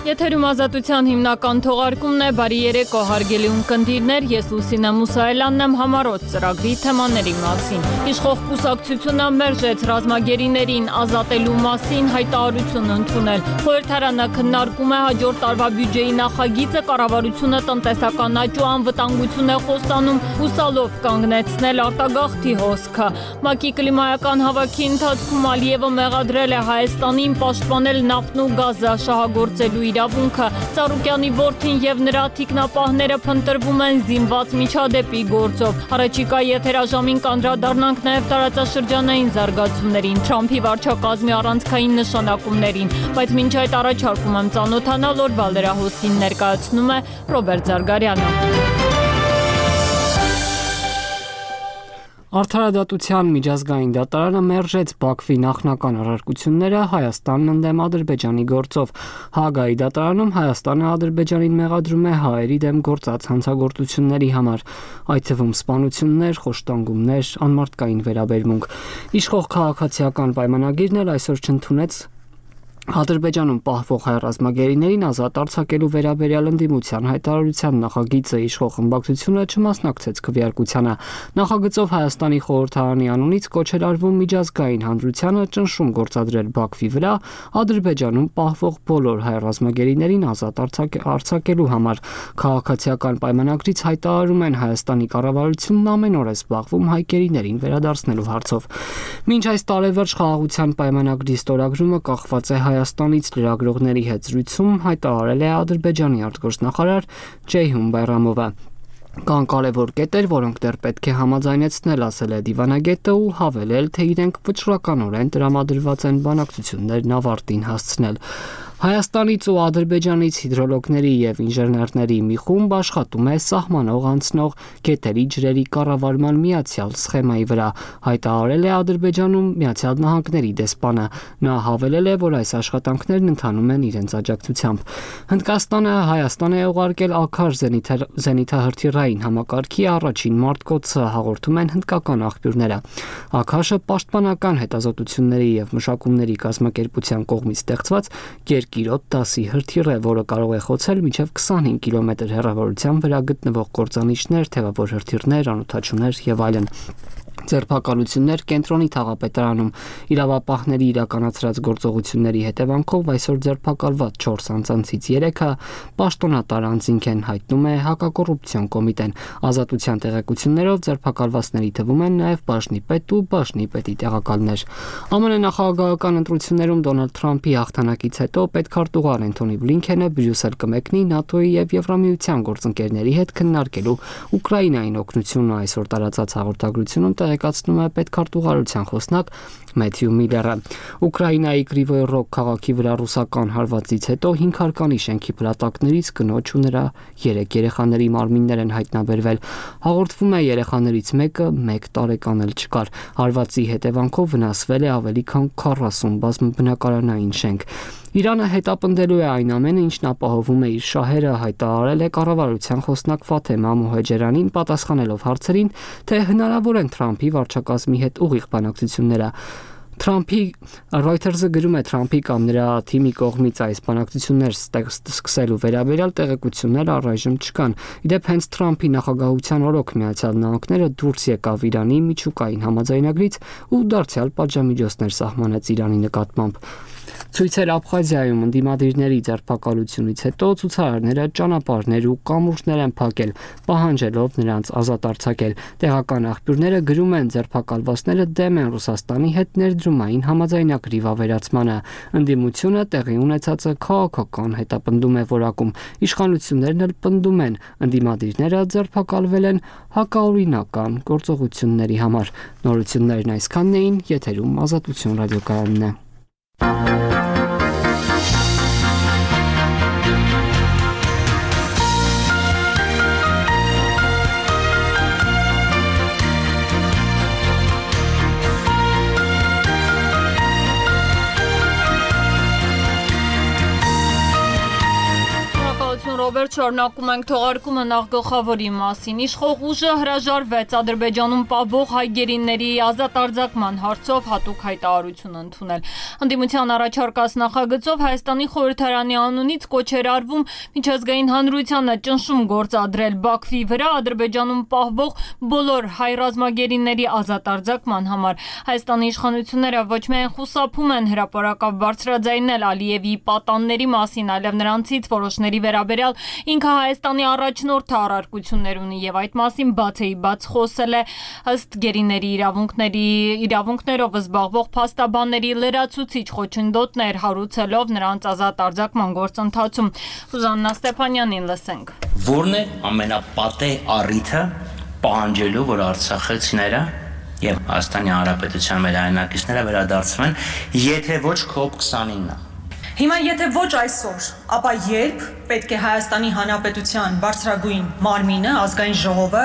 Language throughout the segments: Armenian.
Եթերում ազատության հիմնական թողարկումն է, բարի երեկո հարգելի ունկնդիրներ, ես Լուսինե Մուսայելյանն եմ, համառոտ ծրագրի թեմաների մասին։ Իշխող կուսակցությունը մերժեց ռազմագերիներին ազատելու մասին հայտարարություն ընդունել։ Խորհրդարանը քննարկում է հաջորդ տարվա բյուջեի նախագիծը, կառավարությունը տնտեսական աճ ու անվտանգություն է խոստանում հուսալով կանգնեցնել արտագաղթի հոսքը։ ՄԱԿ-ի կլիմայական հավաքի ընթացքում Ալիևը մեղադրել է Հայաստանին պաշտպանել նավթն ու գազը շահագործելու իրավունքը։ Ծառուկյանի որդին եւ նրա թիկնապահները փնտրվում են զինված միջադեպի գործով։ Առաջիկա եթերաժամին կանդրադառնանք նաեւ տարածաշրջանային զարգացումներին, Թրամփի վարչակազմի առանցքային նշանակումներին, բայց մինչ այդ առաջարկում եմ ծանոթանալ օրվա լրահոսին, ներկայացնում է Ռոբերտ Զարգարյանը։ Արդարադատության միջազգային դատարանը մերժեց Բաքվի նախնական առարկությունները Հայաստանն ընդդեմ Ադրբեջանի գործով։ Հաագայի դատարանում Հայաստանը Ադրբեջանին մեղադրում է հայերի դեմ գործած հանցագործությունների համար, այդ թվում սպանություններ, խոշտանգումներ, անմարդկային վերաբերմունք։ Իշխող քաղաքացիական պայմանագիրն էլ այսօր չընդունեց Ադրբեջանում պահվող հայ ռազմագերիներին ազատ արձակելու վերաբերյալ ընդդիմության հայտարարության նախագիծը իշխող խմբակցությունը չմասնակցեց քվեարկությանը։ Նախագծով Հայաստանի խորհրդարանի անունից կոչ էր արվում միջազգային հանրությանը ճնշում գործադրել Բաքվի վրա Ադրբեջանում պահվող բոլոր հայ ռազմագերիներին ազատ արձակելու համար։ Քաղաքացիական պայմանագրից հայտարարում են Հայաստանի կառավարությունն ամեն օր է զբաղվում հայ գերիներին վերադարձնելու հարցով։ Մինչ այս տարեվերջ խաղաղության պայմանագրի ստորագրումը կախված է Հայաստանից լրագրողների հետ զրույցում հայտարարել է Ադրբեջանի արտգործնախարար Ceyhun Bayramova։ Կան կարևոր կետեր, որոնք դեռ պետք է համաձայնեցնել, ասել է դիվանագետը ու հավելել, թե իրենք վճռականորեն տրամադրված են բանակցություններն ավարտին հասցնել։ Հայաստանից ու Ադրբեջանից հիդրոլոգների եւ ինժեներների մի խումբ աշխատում է սահմանող անցնող գետերի ջրերի կառավարման միացյալ սխեմայի վրա, հայտարարել է Ադրբեջանում Միացյալ Նահանգների դեսպանը։ Նա հավելել է, որ այս աշխատանքներն ընթանում են իրենց աջակցությամբ։ Հնդկաստանը Հայաստան է ուղարկել Աքար զենիթահրթիռային համակարգի առաջին մարտկոցը, հաղորդում են հնդկական աղբյուրները։ Աքաշը պաշտպանական հետազոտությունների եւ մշակումների կազմակերպության կողմից ստեղծված Կիրոտ 10-ի հրթիռ է, որը կարող է խոցել մինչև 25 կիլոմետր հեռավորության վրա գտնվող կործանիչներ, թևավոր հրթիռներ, անօդաչուներ եւ այլն։ Ձերբակալություններ կենտրոնի թաղապետարանում իրավապահների իրականացրած գործողությունների հետևանքով այսօր ձերբակալված 4 անձանցից 3-ը պաշտոնատար անձինք են, հայտնում է հակակոռուպցիոն կոմիտեն։ Ազատության տեղեկություններով ձերբակալվածների թվում են նաև բաժնի պետ ու բաժնի պետի տեղակալներ։ ԱՄՆ նախագահական ընտրություններում Դոնալդ Թրամփի հաղթանակից հետո պետքարտուղար Անթոնի Բլինքենը Բրյուսել կմեկնի ՆԱՏՕ-ի եւ Եվրամիության գործընկերների հետ քննարկելու Ուկրաինային օգնությունը։ Այսօր տարածած հաղորդագրությունում տեղեկացնում է պետքարտուղարության խոսնակ Մեթյու Միլլերը։ Ուկրաինայի Կրիվոյ Ռոգ քաղաքի վրա ռուսական հարվածից հետո 5 հարկանի շենքի փլատակներից կնոջ ու նրա 3 երեխաների մարմիններ են հայտնաբերվել։ Հաղորդվում է երեխաներից մեկը 1 տարեկան էլ չկար։ Հարվածի հետևանքով վնասվել է ավելի քան 40 բազմաբնակարանային շենք։ Իրանը հետապնդելու է այն ամենը, ինչն ապահովում է իր շահերը, հայտարարել է կառավարության խոսնակ Ֆաթեմա Մոհեջերանին, պատասխանելով հարցերին, թե հնարավոր են Թրամփի վարչակազմի հետ ուղիղ բանակցությունները։ Reuters-ը գրում է Թրամփի կամ նրա թիմի կողմից այս բանակցություններ սկսելու վերաբերյալ տեղեկություններ առայժմ չկան։ Իդեպ հենց Թրամփի նախագահության օրոք Միացյալ Նահանգները դուրս եկավ Իրանի միջուկային համաձայնագրից ու դարձյալ պատժամիջոցներ սահմանեց Իրանի նկատմամբ։ Ցույցեր Աբխազիայում ընդդիմադիրների ձերբակալությունից հետո ցուցարարները ճանապարհներ ու կամուրջներ են փակել, պահանջելով նրանց ազատ արձակել։ Տեղական աղբյուրները գրում են, ձերբակալվածները դեմ են Ռուսաստանի հետ ներդրումային համաձայնագրի վավերացմանը։ Ընդդիմությունը տեղի ունեցածը քաղաքական հետապնդում է որակում։ Իշխանություններն էլ պնդում են, ընդդիմադիրները ձերբակալվել են հակաօրինական գործողությունների համար։ Նորություններն այսքանն էին, եթերում Ազատություն ռադիոկայանն է։ Ռոբերտ, շարունակում ենք թողարկումը նախ գլխավորի մասին։ Իշխող ուժը հրաժարվեց Ադրբեջանում պահվող հայ գերիների ազատ արձակման հարցով հատուկ հայտարարություն ընդունել։ Ընդդիմության առաջարկած նախագծով Հայաստանի խորհրդարանի անունից կոչ էր արվում միջազգային հանրությանը ճնշում գործադրել Բաքվի վրա Ադրբեջանում պահվող բոլոր հայ ռազմագերիների ազատ արձակման համար։ Հայաստանի իշխանությունները ոչ միայն խուսափում են հրապարակավ բարձրաձայնել Ալիևի պատանների մասին, այլև նրանցից որոշների վերաբերյալ ինքը Հայաստանի առաջնորդը առարկություններ ունի եւ այդ մասին բացեի բաց խոսել է ըստ գերիների իրավունքներով զբաղվող փաստաբանների լրացուցիչ խոչընդոտներ հարուցելով նրանց ազատ արձակման գործընթացում։ Ռուզաննա Ստեփանյանին լսենք։ Որն է ամենապատե առիթը պահանջելու, որ արցախցիները եւ Հայաստանի Հանրապետության մեր հայրենակիցները վերադարձվեն, եթե ոչ COP29-ը։ Հիմա եթե ոչ այսօր, ապա երբ պետք է Հայաստանի Հանրապետության բարձրագույն մարմինը, ազգային ժողովը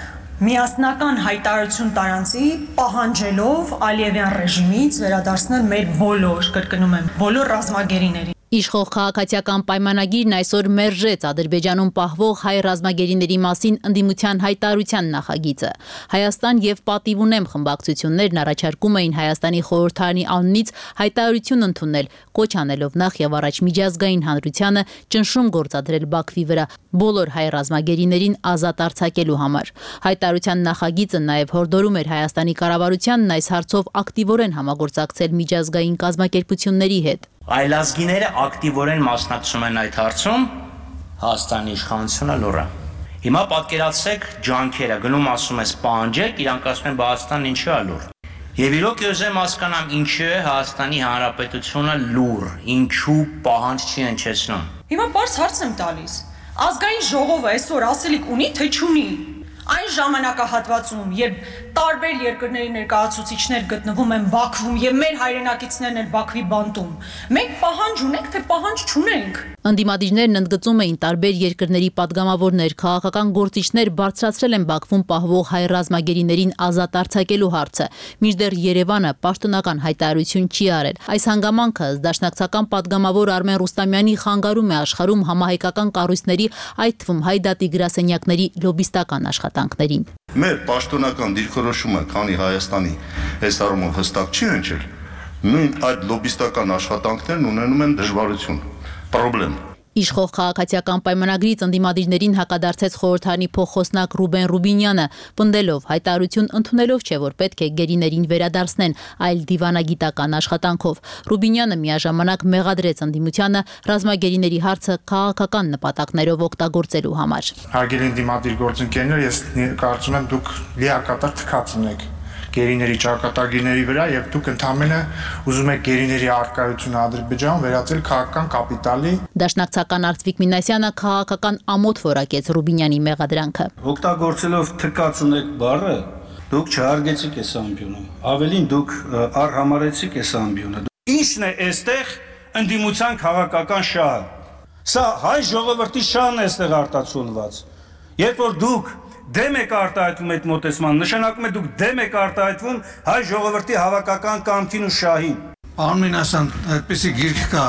միասնական հայտարարություն տարանցի պահանջելով Ալիևյան ռեժիմից վերադարձնել մեր բոլոր, կրկնում եմ, բոլոր ռազմագերիներին։ Իշխող քաղաքացիական պայմանագիրն այսօր մերժեց Ադրբեջանում պահվող հայ ռազմագերիների մասին ընդդիմության հայտարարության նախագիծը։ Հայաստան եւ Պատիվ ունեմ խմբակցություններն առաջարկում էին Հայաստանի խորհրդարանի անունից հայտարարություն ընդունել, կոչ անելով նախ եւ առաջ միջազգային հանրությանը ճնշում գործադրել Բաքվի վրա բոլոր հայ ռազմագերիներին ազատ արձակելու համար։ Հայտարարության նախագիծը նաեւ հորդորում էր Հայաստանի կառավարությանն այս հարցով ակտիվորեն համագործակցել միջազգային կազմակերպությունների հետ։ Այլազգիները ակտիվորեն մասնակցում են այդ հարցում, Հայաստանի իշխանությունը լուռ է։ Հիմա պատկերացրեք ջանքերը, գնում ասում ես պահանջեք, իրանք ասում են Հայաստանն ինչու է լուռ։ Եվ իրոք ուզեմ հասկանամ ինչու է Հայաստանի Հանրապետությունը լուռ, ինչու պահանջ չի հնչեցնում։ Հիմա բարձ հարց եմ տալիս։ Ազգային ժողովը այսօր ասելիք ունի, թե չունի։ Այն ժամանակահատվածում, երբ տարբեր երկրների ներկայացուցիչներ գտնվում են Բաքվում եւ մեր հայրենակիցներն էլ Բաքվի բանտում, մենք պահանջ ունենք, թե պահանջ չունենք։ Ընդդիմադիրներն ընդգծում էին տարբեր երկրների падգամավորներ, քաղաքական գործիչներ բարձրացրել են Բաքվում պահվող հայ ռազմագերիներին ազատ արձակելու հարցը, մինչդեռ Երևանը պաշտոնական հայտարարություն չի արել։ Այս հանգամանքը դաշնակցական падգամավոր Արմեն Ռուստամյանի խանգարում է աշխարհում համահայկական կառույցների, այդ թվում հայ դատի գրասենյակների լոբիստական աշխատանքներին։ Մեր պաշտոնական դիրքորոշումը, քանի Հայաստանի այս առումով հստակ չի հնչել, նույն այդ լոբիստական աշխատանքներն ունենում են դժվարություն, պրոբլեմ։ Իշխող քաղաքացիական պայմանագրից ընդդիմադիրներին հակադարձեց խորհրդարանի փոխխոսնակ Ռուբեն Ռուբինյանը, պնդելով հայտարարություն ընդունելով չէ, որ պետք է գերիներին վերադարձնեն, այլ դիվանագիտական աշխատանքով։ Ռուբինյանը միաժամանակ մեղադրեց ընդդիմությանը ռազմագերիների հարցը քաղաքական նպատակներով օգտագործելու համար։ Հարգելի ընդդիմադիր գործընկերներ, ես կարծում եմ դուք լիակատար թքած ունեք գերիների ճակատագիրների վրա եւ դուք ընդհանրապես ուզում եք գերիների արկայությունը Ադրբեջանում վերածել քաղաքական կապիտալի։ Դաշնակցական Արծվիկ Մինասյանը քաղաքական ամոթ որակեց Ռուբինյանի մեղադրանքը։ Օգտագործելով թքած ունեք բառը, դուք չհարգեցիք այս ամբիոնը։ Ավելին դուք արհամարեցիք այս ամբիոնը։ Ինչն է այստեղ ընդդիմության քաղաքական շահը։ Սա հայ ժողովրդի շահն է այստեղ արտացոլված։ Երբ որ դուք դեմ եք արտահայտվում այդ մոտեցման, նշանակում է դուք դեմ եք արտահայտվում հայ ժողովրդի հավաքական կամքին ու շահին։ Պարոն Մինասյան, այդպեսի գիրք կա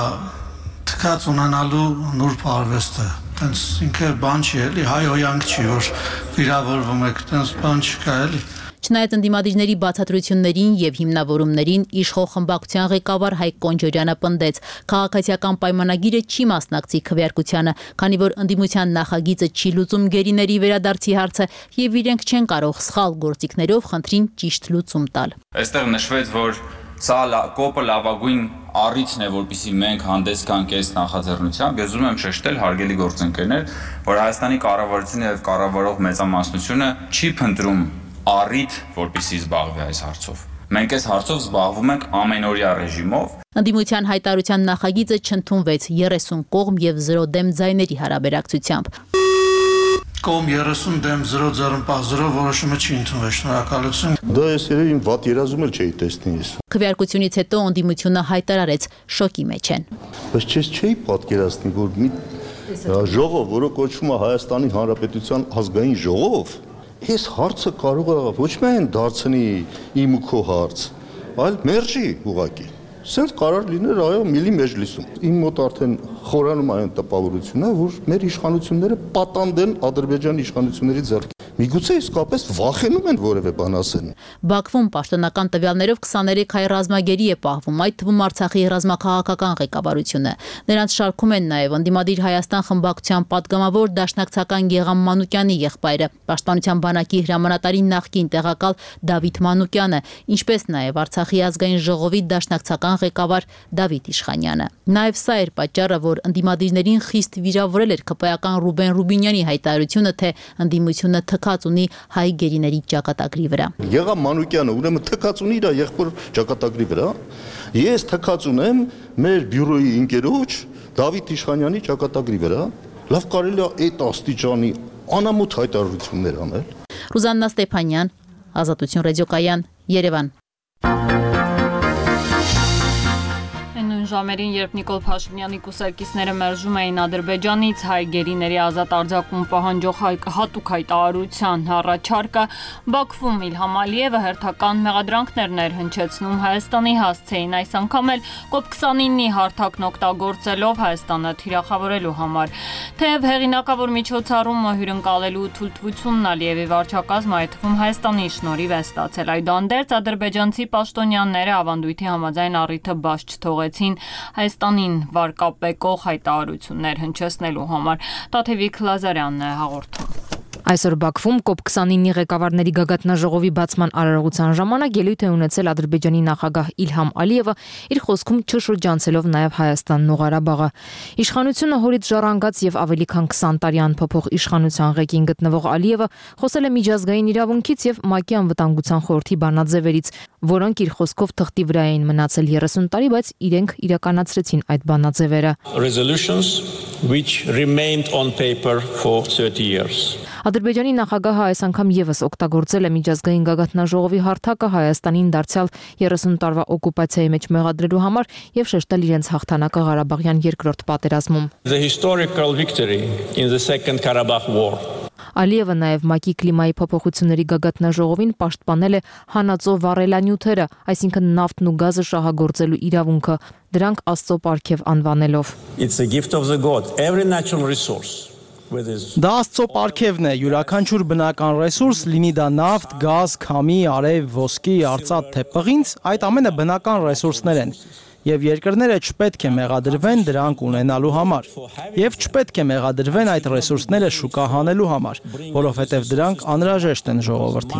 թքած ունենալու նուրբ արվեստը։ Տենց ինքը բան չի էլի, հայ հոյանք չի, որ վիրավորվում եք, տենց բան չկա էլի։ Չնայած ընդդիմադիրների բացատրություններին եւ հիմնավորումներին իշխող խմբակցության ղեկավար Հայկ Կոնջորյանը պնդեց, քաղաքացիական պայմանագիրը չի մասնակցի քվեարկությանը, քանի որ ընդդիմության նախագիծը չի լուծում գերիների վերադարձի հարցը եւ իրենք չեն կարող սխալ գործիքներով խնդրին ճիշտ լուծում տալ։ Այստեղ նշվեց, որ սա կոպը լավագույն առիթն է, որպեսզի մենք հանդես գանք այս նախաձեռնությամբ։ Ես ուզում եմ շեշտել, հարգելի գործընկերներ, որ Հայաստանի կառավարությունը եւ կառավարող մեծամասնությունը չի փնտրում առիթ, որպեսզի զբաղվի այս հարցով։ Մենք այս հարցով զբաղվում ենք ամենօրյա ռեժիմով։ Ընդդիմության հայտարարության նախագիծը չընդունվեց 30 կողմ եւ 0 դեմ ձայների հարաբերակցությամբ։ Կողմ 30 դեմ 0 ձեռնպահ 0 որոշումը չի ընդունվել, շնորհակալություն։ Դա ես երևի վատ երազում էլ չէի տեսնի ես։ Քվեարկությունից հետո ընդդիմությունը հայտարարեց շոկի մեջ են։ Բայց ես չէի պատկերացնի, որ մի ժողով, որը կոչվում է Հայաստանի Հանրապետության ազգային ժողով, այս հարցը կարող է ոչ միայն դարձնի իմ ու քո հարց, այլ մերժի ուղղակի։ Սենց կարող լիներ այո միլի մեջլիսում։ Իմ մոտ արդեն խորանում այն տպավորությունը, որ մեր իշխանությունները պատանդ են Ադրբեջանի իշխանությունների ձեռքին։ Միգուցե իսկապես վախենում են որևէ բան ասեն։ Բաքվում պաշտոնական տվյալներով 23 հայ ռազմագերի է պահվում, այդ թվում Արցախի ռազմաքաղաքական ղեկավարությունը։ Նրանց շարքում են նաև ընդդիմադիր Հայաստան խմբակցության պատգամավոր Դաշնակցական Գեգամ Մանուկյանի եղբայրը, Պաշտպանության բանակի հրամանատարի նախկին տեղակալ Դավիթ Մանուկյանը, ինչպես նաև Արցախի ազգային ժողովի Դաշնակցական ղեկավար Դավիթ Իշխանյանը։ Նաև սա էր պատճառը, որ ընդդիմադիրներին խիստ վիրավորել էր ԿՊ-ական Ռուբեն Ռուբինյանի հայտարարությունը, թե ընդդիմությունը թքած ունի հայ գերիների ճակատագրի վրա։ Գեգամ Մանուկյանը ուրեմն թքած ունի իր եղբոր ճակատագրի վրա։ Ես թքած ունեմ մեր բյուրոյի ընկերոջ Դավիթ Իշխանյանի ճակատագրի վրա։ Լավ կարելի է այդ աստիճանի անամոթ հայտարարություններ անել։ Ռուզաննա Ստեփանյան, Ազատություն ռադիոկայան, Երևան։ Ժամերին, երբ Նիկոլ Փաշինյանի կուսակիցները մերժում էին Ադրբեջանից հայ գերիների ազատ արձակում պահանջող հատուկ հայտարարության առաջարկը, Բաքվում Իլհամ Ալիևը հերթական մեղադրանքներն էր հնչեցնում Հայաստանի հասցեին, այս անգամ էլ COP29-ի հարթակն օգտագործելով Հայաստանը թիրախավորելու համար։ Թեև հեղինակավոր միջոցառումը հյուրընկալելու թույլտվությունն Ալիևի վարչակազմը, այդ թվում Հայաստանի շնորհիվ է ստացել։ Այդուհանդերձ ադրբեջանցի պաշտոնյաները ավանդույթի համաձայն առիթը բաց չթողեցին Հայաստանին վարկապեկող հայտարարություններ հնչեցնելու համար։ Տաթևիկ Լազարյանն է հաղորդում։ Այսօր Բաքվում COP29-ի ղեկավարների գագաթնաժողովի բացման արարողության ժամանակ ելույթ է ունեցել Ադրբեջանի նախագահ Իլհամ Ալիևը, իր խոսքում չշրջանցելով նաև Հայաստանն ու Ղարաբաղը։ Իշխանությունը հորից ժառանգած եւ ավելի քան 20 տարի անփոփոխ իշխանության ղեկին գտնվող Ալիևը խոսել է միջազգային իրավունքից եւ ՄԱԿ-ի անվտանգության խորհրդի բանաձևերից, որոնք իր խոսքով թղթի վրա էին մնացել 30 տարի, բայց իրենք իրականացրեցին այդ բանաձևերը։ Resolutions which remained on paper for 30 years. Ադրբեջանի նախագահը այս անգամ եւս օգտագործել է միջազգային գագաթնաժողովի հարթակը Հայաստանին դարձյալ 30 տարվա օկուպացիայի մեջ մեղադրելու համար եւ շեշտել իրենց հաղթանակը Ղարաբաղյան երկրորդ պատերազմում։ The historical victory in the Second Karabakh War. Ալիևը նաև ՄԱԿ-ի կլիմայի փոփոխությունների գագաթնաժողովին պաշտպանել է հանածո վառելանյութերը, այսինքն նավթն ու գազը շահագործելու իրավունքը, դրանք Աստծո պարգև անվանելով։ It's a gift of the God. Every natural resource. Դա Աստծո պարգևն է, յուրաքանչյուր բնական ռեսուրս, լինի դա նավթ, գազ, քամի, արև, ոսկի, արծաթ, թե պղինձ, այդ ամենը բնական ռեսուրսներ են։ Եվ երկրները չպետք է մեղադրվեն դրանք ունենալու համար, եւ չպետք է մեղադրվեն այդ ռեսուրսները շուկա հանելու համար, որովհետեւ դրանք անհրաժեշտ են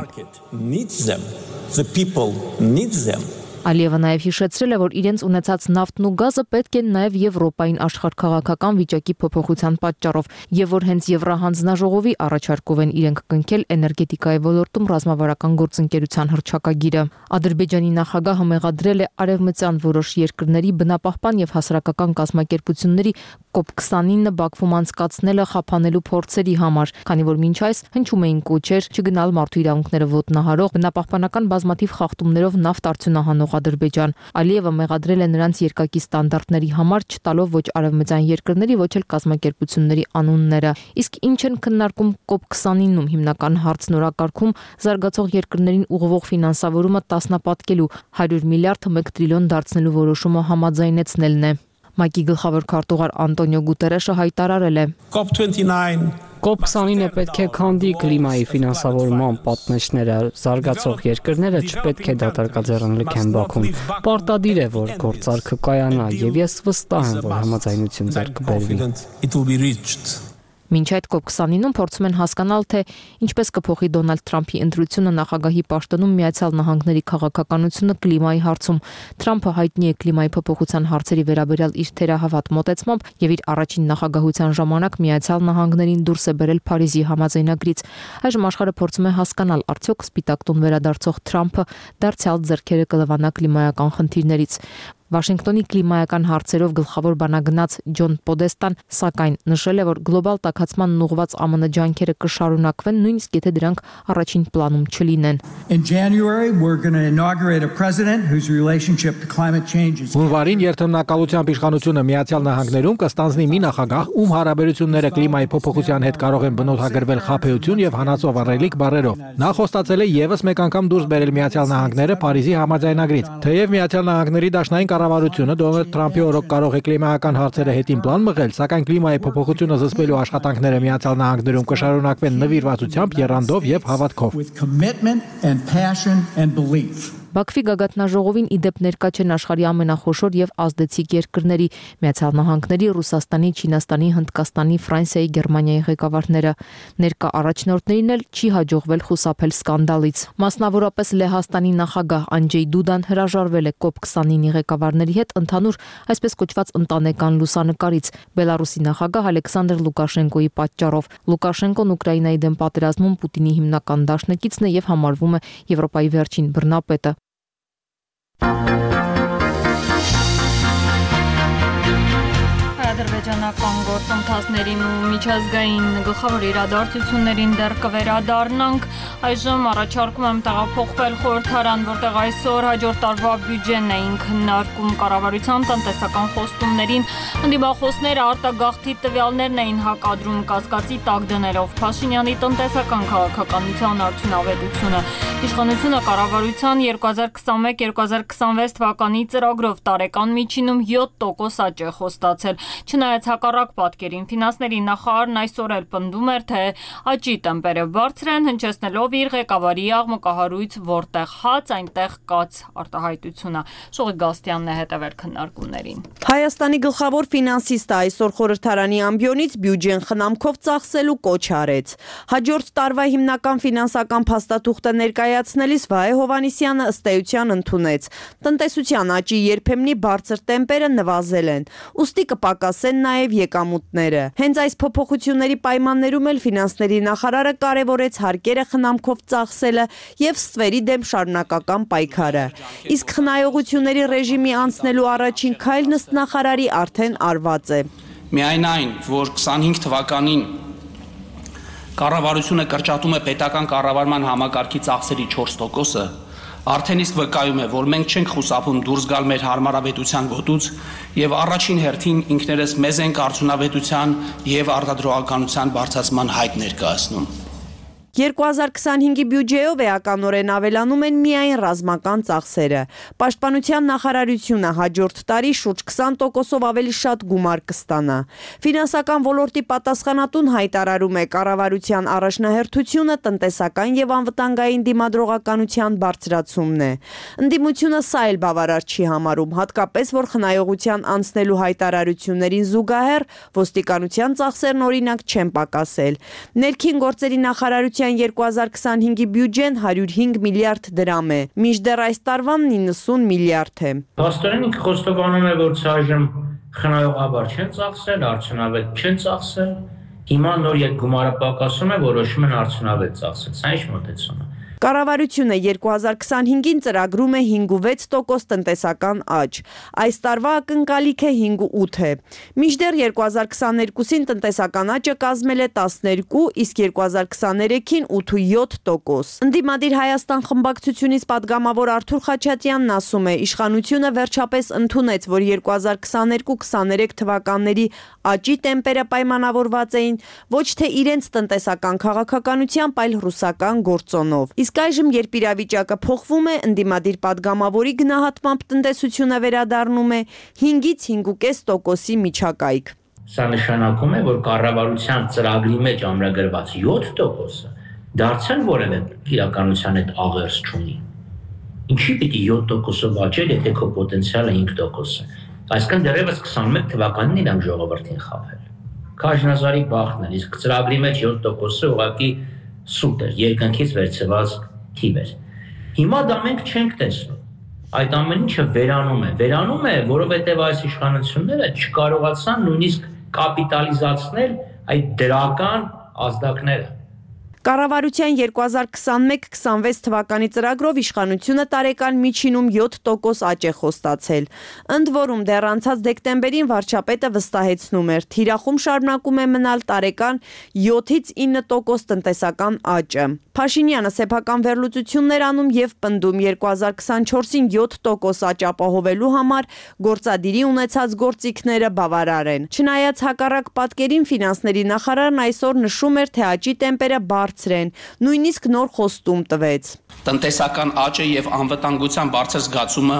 ժողովրդին։ Ալիևը նաև հիշեցրել է, որ իրենց ունեցած նավթն ու գազը պետք են նաև Եվրոպային աշխարհքաղաքական վիճակի փոփոխության պատճառով, եւ որ հենց Եվրահանձնաժողովի առաջարկով են իրենք կնքել էներգետիկայի ոլորտում ռազմավարական գործընկերության հռչակագիրը։ Ադրբեջանի նախագահը մեղադրել է արևմտյան որոշ երկրների բնապահպան եւ հասարակական կազմակերպությունների COP29-ը Բաքվում անցկացնելը խափանելու փորձերի համար, քանի որ մինչ այս հնչում էին կոչեր չգնալ մարդու իրավունքները ոտնահարող բնապահպանական բազմաթիվ խախտումներով նավթ արդյունահանող Ադրբեջան։ Ալիևը մեղադրել է նրանց երկակի ստանդարտների համար, չտալով ոչ արևմտյան երկրների, ոչ էլ կազմակերպությունների անունները։ Իսկ ինչ են քննարկում COP29-ում հիմնական հարցն օրակարգում զարգացող երկրներին ուղղվող ֆինանսավորումը տասնապատկելու 100 միլիարդ 1 տրիլիոն դարձնելու որոշումը համաձայնեցնելն է։ ՄԱԿ-ի գլխավոր քարտուղար Անտոնիո Գուտերեշը հայտարարել է. COP29-ը պետք է քանդի կլիմայի ֆինանսավորման պատնեշները, զարգացող երկրները չպետք է դատարկաձեռն լքեն Բաքուն։ Պարտադիր է, որ գործարքը կայանա, եւ ես վստահ եմ, որ համաձայնություն ձեռք կբերվի։ Մինչ այդ COP29-ում փորձում են հասկանալ, թե ինչպես կփոխի Դոնալդ Թրամփի ընտրությունը նախագահի պաշտոնում Միացյալ Նահանգների քաղաքականությունը կլիմայի հարցում։ Թրամփը հայտնի է կլիմայի փոփոխության հարցերի վերաբերյալ իր թերահավատ մոտեցմամբ եւ իր առաջին նախագահության ժամանակ Միացյալ Նահանգներին դուրս է բերել Փարիզի համաձայնագրից։ Այժմ աշխարհը փորձում է հասկանալ, արդյոք Սպիտակ տուն վերադարձող Թրամփը դարձյալ ձեռքերը կլվանա կլիմայական խնդիրներից։ Վաշինգտոնի կլիմայական հարցերով գլխավոր բանագնաց Ջոն Պոդեստան սակայն նշել է, որ գլոբալ տաքացմանն ուղղված ԱՄՆ ջանքերը կշարունակվեն, նույնիսկ եթե դրանք առաջին պլանում չլինեն։ Հունվարին երթմնակալությամբ իշխանությունը Միացյալ Նահանգներում կստանձնի մի նախագահ, ում հարաբերությունները կլիմայի փոփոխության հետ կարող են բնութագրվել խաբեություն եւ հանածո վառելիք բառերով։ Նա խոստացել է եւս մեկ անգամ դուրս բերել Միացյալ Նահանգները Փարիզի համաձայնագրից։ Թեև Միացյալ Նահանգների դաշնային կառավարությունը Դոնալդ Թրամփի օրոք կարող է կլիմայական հարցերը հետին պլան մղել, սակայն կլիմայի փոփոխությունը զսպելու աշխատանքները Միացյալ Նահանգներում կշարունակվեն նվիրվածությամբ, եռանդով եւ հավատքով։ Բաքվի գագաթնաժողովին իդեպ ներկա չեն աշխարհի ամենախոշոր եւ ազդեցիկ երկրների՝ Միացյալ Նահանգների, Ռուսաստանի, Չինաստանի, Հնդկաստանի, Ֆրանսիայի, Գերմանիայի ղեկավարները։ Ներկա առաջնորդներին էլ չի հաջողվել խուսափել սկանդալից։ Մասնավորապես Լեհաստանի նախագահ Անջեյ Դուդան հրաժարվել է COP29-ի ղեկավարների հետ ընդհանուր այսպես կոչված ընտանեկան լուսանկարից Բելարուսի նախագահ Ալեքսանդր Լուկաշենկոյի պատճառով։ Լուկաշենկոն Ուկրաինայի դեմ պատերազմում Պուտինի հիմնական դաշնակիցն է եւ համարվում է Եվրոպայի վերջին բռնապետը։ Ադրբեջանական գործընթացներին ու միջազգային գլխավոր իրադարձություններին դեռ կվերադառնանք։ Այժմ առաջարկում եմ տեղափոխվել խորհրդարան, որտեղ այսօր հաջորդ տարվա բյուջեն էին քննարկում կառավարության տնտեսական խոստումներին։ Ընդդիմախոսները արտագաղթի տվյալներն էին հակադրում կասկածի տակ դնելով Փաշինյանի տնտեսական քաղաքականության արդյունավետությունը։ Իշխանությունը կառավարության 2021-2026 թվականի ծրագրով տարեկան միջինում 7% աճ է խոստացել։ Չնայած հակառակ պատկերին, ֆինանսների նախարարն այսօր էլ պնդում էր, թե աճի տեմպերը բարձր են, հնչեցնելով իր ղեկավարի աղմկահարույց որտեղ հաց, այնտեղ կաց արտահայտությունը։ Շողի Գաստյանն է հետևել քննարկումներին։ Հայաստանի գլխավոր ֆինանսիստը այսօր խորհրդարանի ամբիոնից բյուջեն խնամքով ծախսելու կոչ արեց։ Հաջորդ տարվա հիմնական ֆինանսական փաստաթուղթը ներկայացնելիս Վահե Հովհաննիսյանը ըստ էության ընդունեց։ Տնտեսության աճի երբեմնի բարձր տեմպերը նվազել են, ուստի կպակասեն նաև եկամուտները։ Հենց այս փոփոխությունների պայմաններում էլ ֆինանսների նախարարը կարևորեց հարկերը խնամքով ծախսելը եւ ստվերի դեմ շարունակական պայքարը։ Իսկ խնայողությունների ռեժիմի անցնելու առաջին քայլն ըստ նախարարի արդեն արված է։ Միայն այն, որ 25 թվականին կառավարությունը կրճատում է պետական կառավարման համակարգի ծախսերի 4%-ը, արդեն իսկ վկայում է, որ մենք չենք խուսափում դուրս գալ մեր հարմարավետության գոտուց եւ առաջին հերթին ինքներս մեզ ենք արդյունավետության եւ արտադրողականության բարձրացման հայտ ներկայացնում։ 2025-ի բյուջեով էականորեն ավելանում են միայն ռազմական ծախսերը։ Պաշտպանության նախարարությունը հաջորդ տարի շուրջ 20%-ով ավելի շատ գումար կստանա։ Ֆինանսական ոլորտի պատասխանատուն հայտարարում է կառավարության առաջնահերթությունը տնտեսական եւ անվտանգային դիմադրողականության բարձրացումն է։ Ընդդիմությունը սա էլ բավարար չի համարում, հատկապես որ խնայողության անցնելու հայտարարություններին զուգահեռ ոստիկանության ծախսերն օրինակ չեն պակասել։ Ներքին գործերի նախարարության 2025-ի բյուջեն 105 միլիարդ դրամ է, մինչդեռ այս տարվան 90 միլիարդ է։ Փաստորեն ինքը խոստովանում է, որ այժմ խնայողաբար չեն ծախսել, արդյունավետ չեն ծախսել, հիմա նոր երբ գումարը պակասում է, որոշում են արդյունավետ ծախսել։ Սա ինչ մոտեցում է։ Կառավարությունը 2025-ին ծրագրում է 5.6% տնտեսական աճ։ Այս տարվա ակնկալիքը 5.8 է։ Մինչդեռ 2022-ին տնտեսական աճը կազմել է 12, իսկ 2023-ին 8.7%։ Ընդդիմադիր Հայաստան խմբակցությունից падգամավոր Արթուր Խաչատրյանն ասում է, իշխանությունը վերջապես ընդունեց, որ 2022-23 թվականների աճի տեմպերը պայմանավորված էին ոչ թե իրենց տնտեսական քաղաքականությամբ, այլ ռուսական գործոնով։ Իսկ այժմ, երբ իրավիճակը փոխվում է, ընդդիմադիր падգամավորի գնահատմամբ տնտեսությունը վերադառնում է 5-ից 5.5%-ի միջակայք։ Սա նշանակում է, որ կառավարության ծրագրի մեջ ամրագրված 7%-ը դարձյալ որևէ իրականության հետ աղերս չունի։ Ինչի պիտի 7%-ով աճել, եթե քո պոտենցիալը 5% է։ Այսինքն դեռևս 21 թվականին իրանք ժողովրդին խաբել։ Քաջնազարի բախտն է, իսկ ծրագրի մեջ 7%-ը ուղղակի սուտ էր, երկնքից վերցված թիվ էր։ Հիմա դա մենք չենք տեսնում։ Այդ ամեն ինչը վերանում է, որովհետև այս իշխանությունները չկարողացան նույնիսկ կապիտալիզացնել այդ դրական ազդակները։ Կառավարության 2021-26 թվականի ծրագրով իշխանությունը տարեկան միջինում 7% աճ է խոստացել։ Ընդ որում դեռ անցած դեկտեմբերին վարչապետը վստահեցնում էր, թիրախում շարունակում է մնալ տարեկան 7-ից 9% տնտեսական աճը։ Փաշինյանը սեփական վերլուծություններ անում եւ պնդում 2024-ին 7% աճ ապահովելու համար գործադիրի ունեցած գործիքները բավարար են։ Չնայած հակառակ պատկերին ֆինանսների նախարարն այսօր նշում էր, թե աճի տեմպերը բարձր են, նույնիսկ նոր խոստում տվեց։ Տնտեսական աճը եւ անվտանգության բարձր զգացումը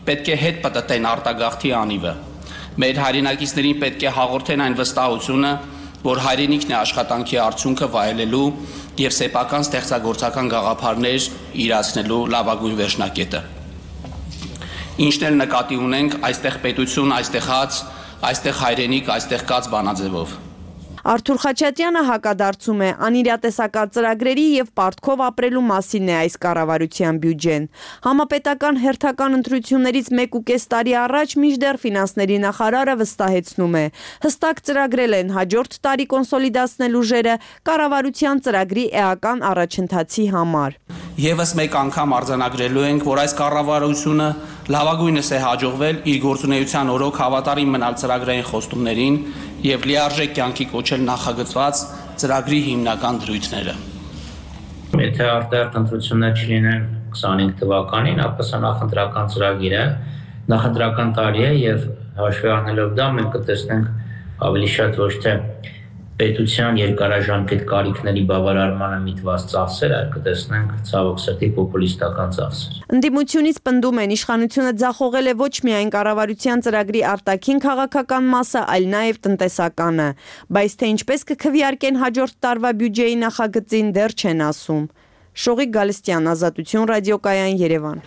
պետք է հետ պտտեն արտագաղթի անիվը։ Մեր հայրենակիցներին պետք է հաղորդեն այն վստահությունը, որ հայրենիքն է աշխատանքի արդյունքը վայելելու եւ սեփական ստեղծագործական գաղափարներ իրացնելու լավագույն վերջնակետը։ Ինչն էլ նկատի ունենք, այստեղ պետություն, այստեղ հաց, այստեղ հայրենիք, այստեղ կաց բանաձևով։ Արթուր Խաչատյանը հակադարձում է անիրատեսական ծրագրերի եւ պարտքով ապրելու մասին է այս կառավարության բյուջեն։ Համապետական հերթական ընտրություններից 1.5 տարի առաջ մինչդեռ ֆինանսների նախարարը վստահեցնում է. հստակ ծրագրել են հաջորդ տարի կոնսոլիդացնել ուժերը կառավարության ծրագրի էական առաջընթացի համար։ Եվս մեկ անգամ արձանագրելու ենք, որ այս կառավարությունը լավագույնս է հաջողվել իր գործունեության օրոք հավատարիմ մնալ ծրագրային խոստումներին եւ լիարժեք կյանքի կոչել նախագծված ծրագրի հիմնական դրույթները։ Եթե արտահերթ ընտրություններ չլինեն 25 թվականին, ապա սա նախընտրական ծրագիր է, նախընտրական տարի է եւ հաշվի առնելով դա մենք կտեսնենք ավելի շատ ոչ թե պետության երկարաժամկետ կարիքների բավարարմանը միտված ծախսեր, այլ կտեսնենք ցավոք սրտի պոպուլիստական ծախսեր։ Ընդդիմությունից պնդում են իշխանությունը ձախողել է ոչ միայն կառավարության ծրագրի արտաքին քաղաքական մասը, այլ նաև տնտեսականը, բայց թե ինչպես կքվեարկեն հաջորդ տարվա բյուջեի նախագծին դեռ չեն ասում։ Շողիկ Գալստյան, Ազատություն, ռադիոկայան, Երևան։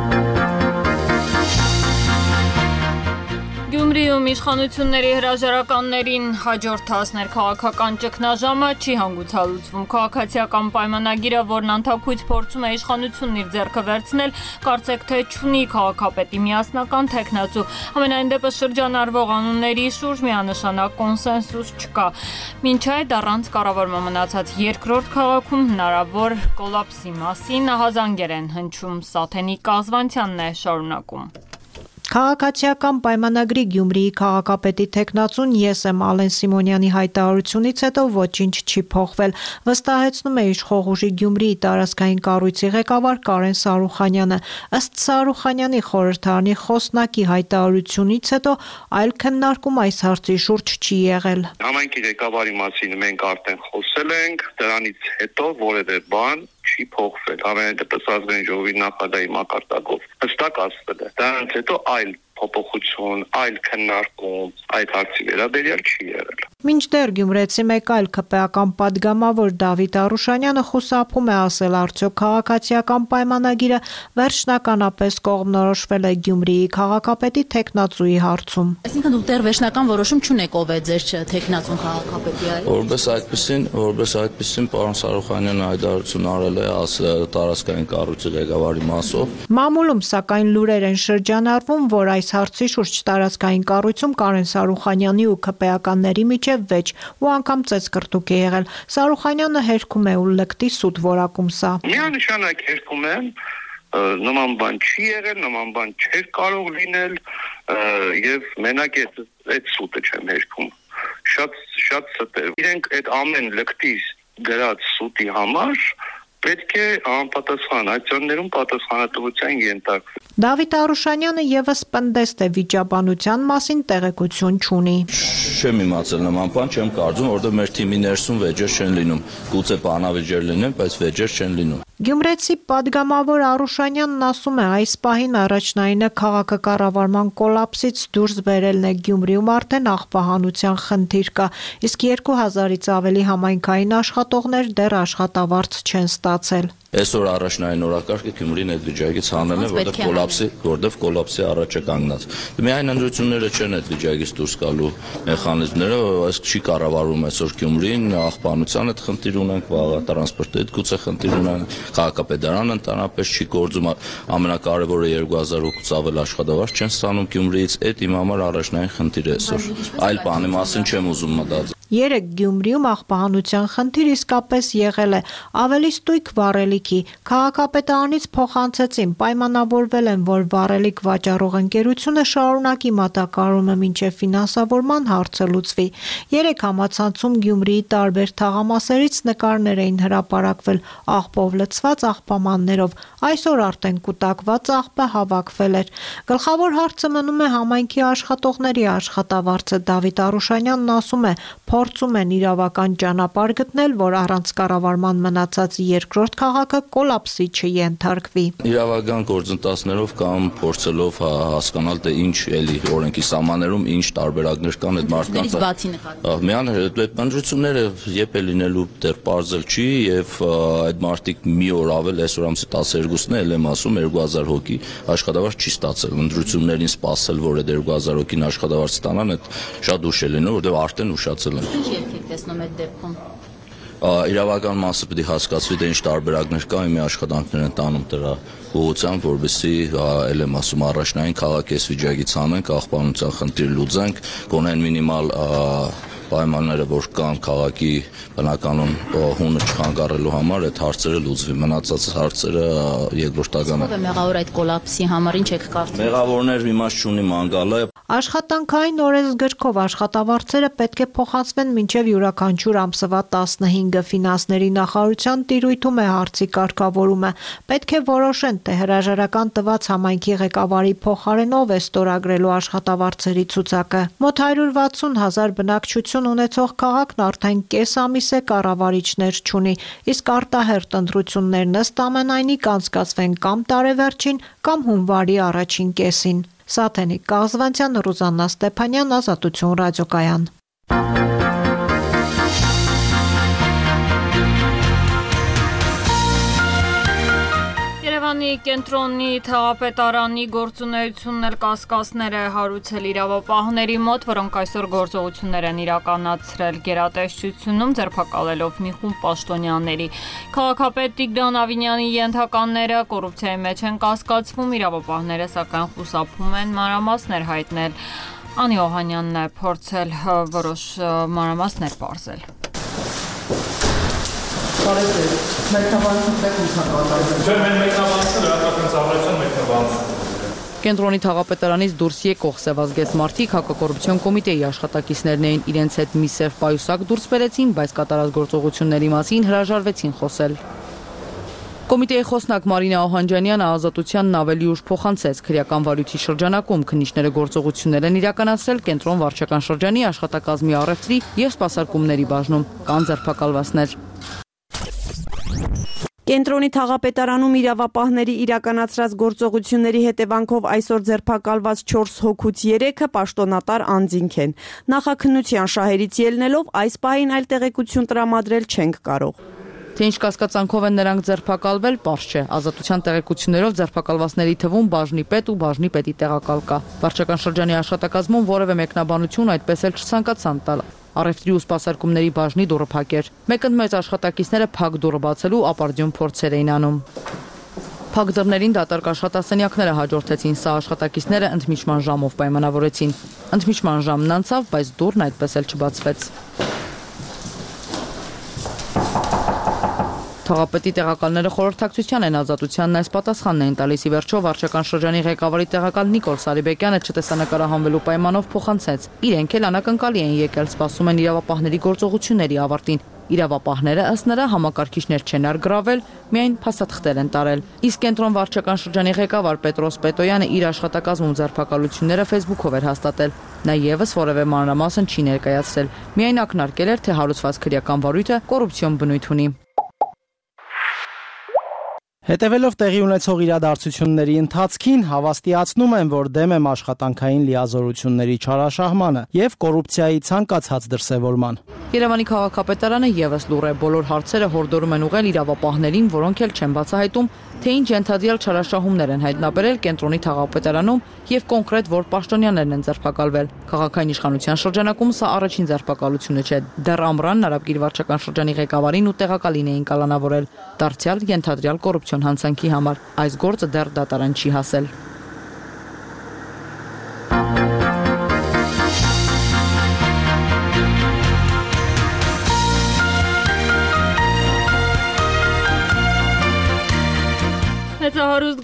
Գյումրիում իշխանությունների հրաժարականներին հաջորդ հասներ քաղաքական ճգնաժամը չի հանգուցալուծվում։ Քաղաքացիական պայմանագիրը, որն անթաքույց փորձում է իշխանությունն իր ձեռքը վերցնել, կարծեք թե չունի քաղաքապետի միասնական թեկնածու։ Համենայն դեպս շրջանառվող անունների շուրջ միանշանակ կոնսենսուս չկա։ Մինչ այդ առանց կառավարման մնացած երկրորդ քաղաքում հնարավոր կոլապսի մասին ահազանգեր են հնչում։ Սաթենիկ Կազվանցյանն է շարունակում։ Քաղաքացիական պայմանագրի Գյումրիի քաղաքապետի թեկնածուն ես եմ Ալեն Սիմոնյանի հայտարարությունից հետո ոչինչ չի փոխվել, վստահեցնում է իշխող ուժի Գյումրիի տարածքային կառույցի ղեկավար Կարեն Սարուխանյանը։ Ըստ Սարուխանյանի խորհրդարանի խոսնակի հայտարարությունից հետո այլ քննարկում այս հարցի շուրջ չի եղել։ Համայնքի ղեկավարի մասին մենք արդեն խոսել ենք, դրանից հետո որևէ բան չի փոխվել։ Համենայն դեպս ազգային ժողովի նախագահի մակարդակով հստակ ասվել է։ Դրանից հետո այլ փոփոխություն, այլ քննարկում այդ հարցի վերաբերյալ չի եղել։ Մինչդեռ գյումրեցի մեկ այլ ԿՊ-ական պատգամավոր Դավիթ Արուշանյանը խուսափում է ասել, արդյոք քաղաքացիական պայմանագիրը վերջնականապես կողմնորոշվել է Գյումրիի քաղաքապետի թեկնածուի հարցում։ Այսինքն դուք դեռ վերջնական որոշում չունեք ով է ձեր թեկնածուն քաղաքապետի, այլ։ Որպես այդպեսին պարոն Սարուխանյանը հայտարարություն արել է տարածքային կառույցի ղեկավարի մասով։ Մամուլում սակայն լուրեր են շրջանառվում, որ այս հարցի շուրջ տարածքային կառույցում Կարեն Սարուխանյանի ու ԿՊ-ականների միջև վեճ ու անգամ ծեծկռտուք է եղել։ Սարուխանյանը հերքում է ու լկտի սուտ որակում սա։ Միանշանակ հերքում եմ, նման բան չի եղել, նման բան չէր կարող լինել եւ մենակ այդ սուտը չեմ հերքում։ Շատ ստեր։ Իրենք այդ ամեն լկտի գրած սուտի համար պետք է անպատասխան ակցիաներում պատասխանատվության ենթարկվի։ Դավիթ Արուշանյանը եւս պնդեստ է վիճաբանության մասին տեղեկություն չունի։ Չեմ իմացել նման բան, չեմ կարծում, որովհետեւ մեր թիմի ներսում վեճեր չեն լինում։ Գուցե բանավեճեր լինեն, բայց վեճեր չեն լինում։ Գյումրեցի պատգամավոր Արուշանյանն ասում է, այս պահին առաջնայինը քաղաքակառավարման կոլապսից դուրս բերելն է։ Գյումրիում արդեն աղբահանության խնդիր կա, իսկ 2000-ից ավելի համայնքային աշխատողներ դեռ աշխատավարձ չեն ստացել։ Այսօր առաջնային օրակարգը Գյումրին այդ վիճակից հանել է, որտեղ կոլապսի առաջ է կանգնած։ Միայն ընտրությունները չեն այդ վիճակից դուրս գալու մեխանիզմները, այս չի կառավարում այսօր Գյումրին, աղբանության հետ խնդիր ունենք, վաղը տրանսպորտի հետ գուցե խնդիր ունենք, քաղաքապետարանը ընդհանրապես չի գործում, ամենակարևորը 2000-ից ավել աշխատավարձ չեն ստանում Գյումրիից, այդ իմ համար առաջնային խնդիր է այսօր։ Այլ բանի մասին չեմ ուզում մտածել։ Երեք Գյումրիում աղբահանության խնդիր իսկապես եղել է, ավելի ստույգ վառելիքի։ Քաղաքապետարանից փոխանցեցին, պայմանավորվել են, որ վառելիք վաճառող ընկերությունը շարունակի մատակարարումը մինչև ֆինանսավորման հարցը լուծվի։ Երեք համացանցում Գյումրիի տարբեր թաղամասերից նկարներ էին հրապարակվել աղբով լցված աղբամաններով։ Այսօր արդեն կուտակված աղբը հավաքվել էր։ Գլխավոր հարցը մնում է համայնքի աշխատողների աշխատավարձը։ Դավիթ Արուշանյանն ասում է, փորձում են իրավական ճանապարհ գտնել, որ առանց կառավարման մնացած երկրորդ քաղաքը կոլապսի չենթարկվի։ Իրավական գործընթացներով կամ փորձելով հասկանալ թե ինչ էլի օրենքի սահմաններում ինչ տարբերակներ կան այդ մարդկանց։ Միան այդ բանջությունները երբ է լինելու դեռ բարձր չի եւ այդ մարդիկ մի օր ավել այսօր ամսի 12-ն էլ եմ ասում 2000 հոգի աշխատավարձ չի ստացել։ Ընտրություններին սպասել, որ այդ 2000 հոգին աշխատավարձ ստանան, այդ շատ ուշ է լինում, որտեղ արդեն ուշացել են։ Ինչ երբ եք տեսնում այդ դեպքում։ Իրավական մասը պետք է հասկացվի թե ինչ տարբերակներ կան, մի աշխատանքներ են տանում դրա ուղղությամբ, որովհետեւ ել եմ ասում առաջնային քաղաքես վիճակից անենք, աղբանության խնդիր լուծենք, գոնե մինիմալ պայմանները, որ կան քաղաքի բնականon հունը չխանգարելու համար, այդ հարցերը լուծվի, մնացած հարցերը երկրորդական են։ Մեղավոր այդ կոլապսի համար ինչ եք կարծում։ Մեղավորներ իմաստ չունի մանգալը։ Աշխատանքային օրենսգրքով աշխատավարձերը պետք է փոխանցվեն մինչև յուրաքանչյուր ամսվա 15-ը ֆինանսների նախարարության տիրույթում է հարցի կարգավորումը։ Պետք է որոշեն, թե հրաժարական տված համայնքի ղեկավարի փոխարենով է ստորագրելու աշխատավարձերի ցուցակը։ Մոտ 160,000 բնակչություն ունեցող քաղաքն արդեն կես ամիս է կառավարիչներ չունի, իսկ արտահերթ ընտրություններն ըստ ամենայնի կանցկացվեն կամ տարեվերջին, կամ հունվարի առաջին կեսին։ Սաթենիկ Կազվանցյան, Ռուզաննա Ստեփանյան, Ազատություն ռադիոկայան։ Երևանի կենտրոնի թաղապետարանի գործունեությունն էլ կասկածներ է հարուցել իրավապահների մոտ, որոնք այսօր գործողություններ են իրականացրել գերատեսչությունում, ձերբակալելով մի խումբ պաշտոնյաների։ Քաղաքապետ Տիգրան Ավինյանի ենթականները կոռուպցիայի մեջ են կասկածվում, իրավապահները սակայն խուսափում են մանրամասներ հայտնել։ Անի Օհանյանն է փորձել որոշ մանրամասներ պարզել։ Կենտրոնի թաղապետարանից դուրս եկող սևազգեց մարդիկ հակակոռուպցիոն կոմիտեի աշխատակիցներն էին, իրենց հետ մի սև պայուսակ դուրս բերեցին, բայց կատարած գործողությունների մասին հրաժարվեցին խոսել։ Կոմիտեի խոսնակ Մարինա Օհանջանյանը Ազատությանն ավելի ուշ փոխանցեց քրեական վարույթի շրջանակում քննիչները գործողություններ են իրականացրել կենտրոն վարչական շրջանի աշխատակազմի առևտրի եւ սպասարկումների բաժնում, կան ձերբակալվածներ։ Կենտրոնի թաղապետարանում իրավապահների իրականացրած գործողությունների հետևանքով այսօր ձերբակալված 4 հոգուց 3-ը պաշտոնատար անձինք են։ Նախաքննության շահերից ելնելով այս պահին այլ տեղեկություն տրամադրել չենք կարող։ Թե ինչ կասկածանքով են նրանք ձերբակալվել, պարզ չէ։ Ազատության տեղեկություններով ձերբակալվածների թվում բաժնի պետ ու բաժնի պետի տեղակալ կա։ Վարչական շրջանի աշխատակազմում որևէ մեկնաբանություն այդպես էլ չցանկացան տալ։ Առևտրի ու սպասարկումների բաժնի դուռը փակ էր։ Մեկ ընդմեծ աշխատակիցները փակ դուռը բացելու ապարդյուն փորձեր էին անում։ Փակ դռներին դատարկ աշխատասենյակները հաջորդեցին, սա աշխատակիցները ընդմիջման ժամով պայմանավորեցին։ Ընդմիջման ժամն անցավ, բայց դուռն այդպես էլ չբացվեց։ Թաղապետի տեղակալները խորհրդակցության են Ազատությանն այս պատասխանն էին տալիս, ի վերջո վարչական շրջանի ղեկավարի տեղակալ Նիկոլ Սարիբեկյանը չտեսանկարահանվելու պայմանով փոխանցեց։ Իրենք էլ անակնկալի են եկել, սպասում են իրավապահների գործողությունների ավարտին։ Իրավապահները ըստ նրա համակարգիչներ չեն արգրավել, միայն փաստաթղթեր են տարել։ Իսկ կենտրոն վարչական շրջանի ղեկավար Պետրոս Պետոյանը իր աշխատակազմում ձերբակալությունները Facebook-ով էր հաստատել։ Նա եւս որևէ մանրամասն չի ներկայացրել, միայն ակնարկել էր, թե հարուցված քրեական վարույթը կոռուպցիոն բնույթ ունի։ Հետևելով տեղի ունեցող իրադարձությունների ընթացքին հավաստիացնում են, որ դեմ եմ աշխատանքային լիազորությունների չարաշահմանը եւ կոռուպցիայի ցանկացած դրսեւորման։ Երևանի քաղաքապետարանը եւս լուռ է, բոլոր հարցերը հորդորում են ուղղել իրավապահներին, որոնք էլ չեն բացահայտում, թե ինչ ենթադրյալ չարաշահումներ են հայտնաբերել կենտրոնի թաղապետարանում եւ կոնկրետ որ պաշտոնյաներն են ձերբակալվել։ Քաղաքային իշխանության շրջանակում սա առաջին ձերբակալությունը չէ։ Դեռ ամռանն Արաբգիր վարչական շրջանի ղեկավարին ու տեղակալին էին կալանավորել, դարձյալ ենթադրյալ կոռուպցիոն հանցանքի համար։ Այս գործը դեռ դատարան չի հասել։ Մեծահարուստ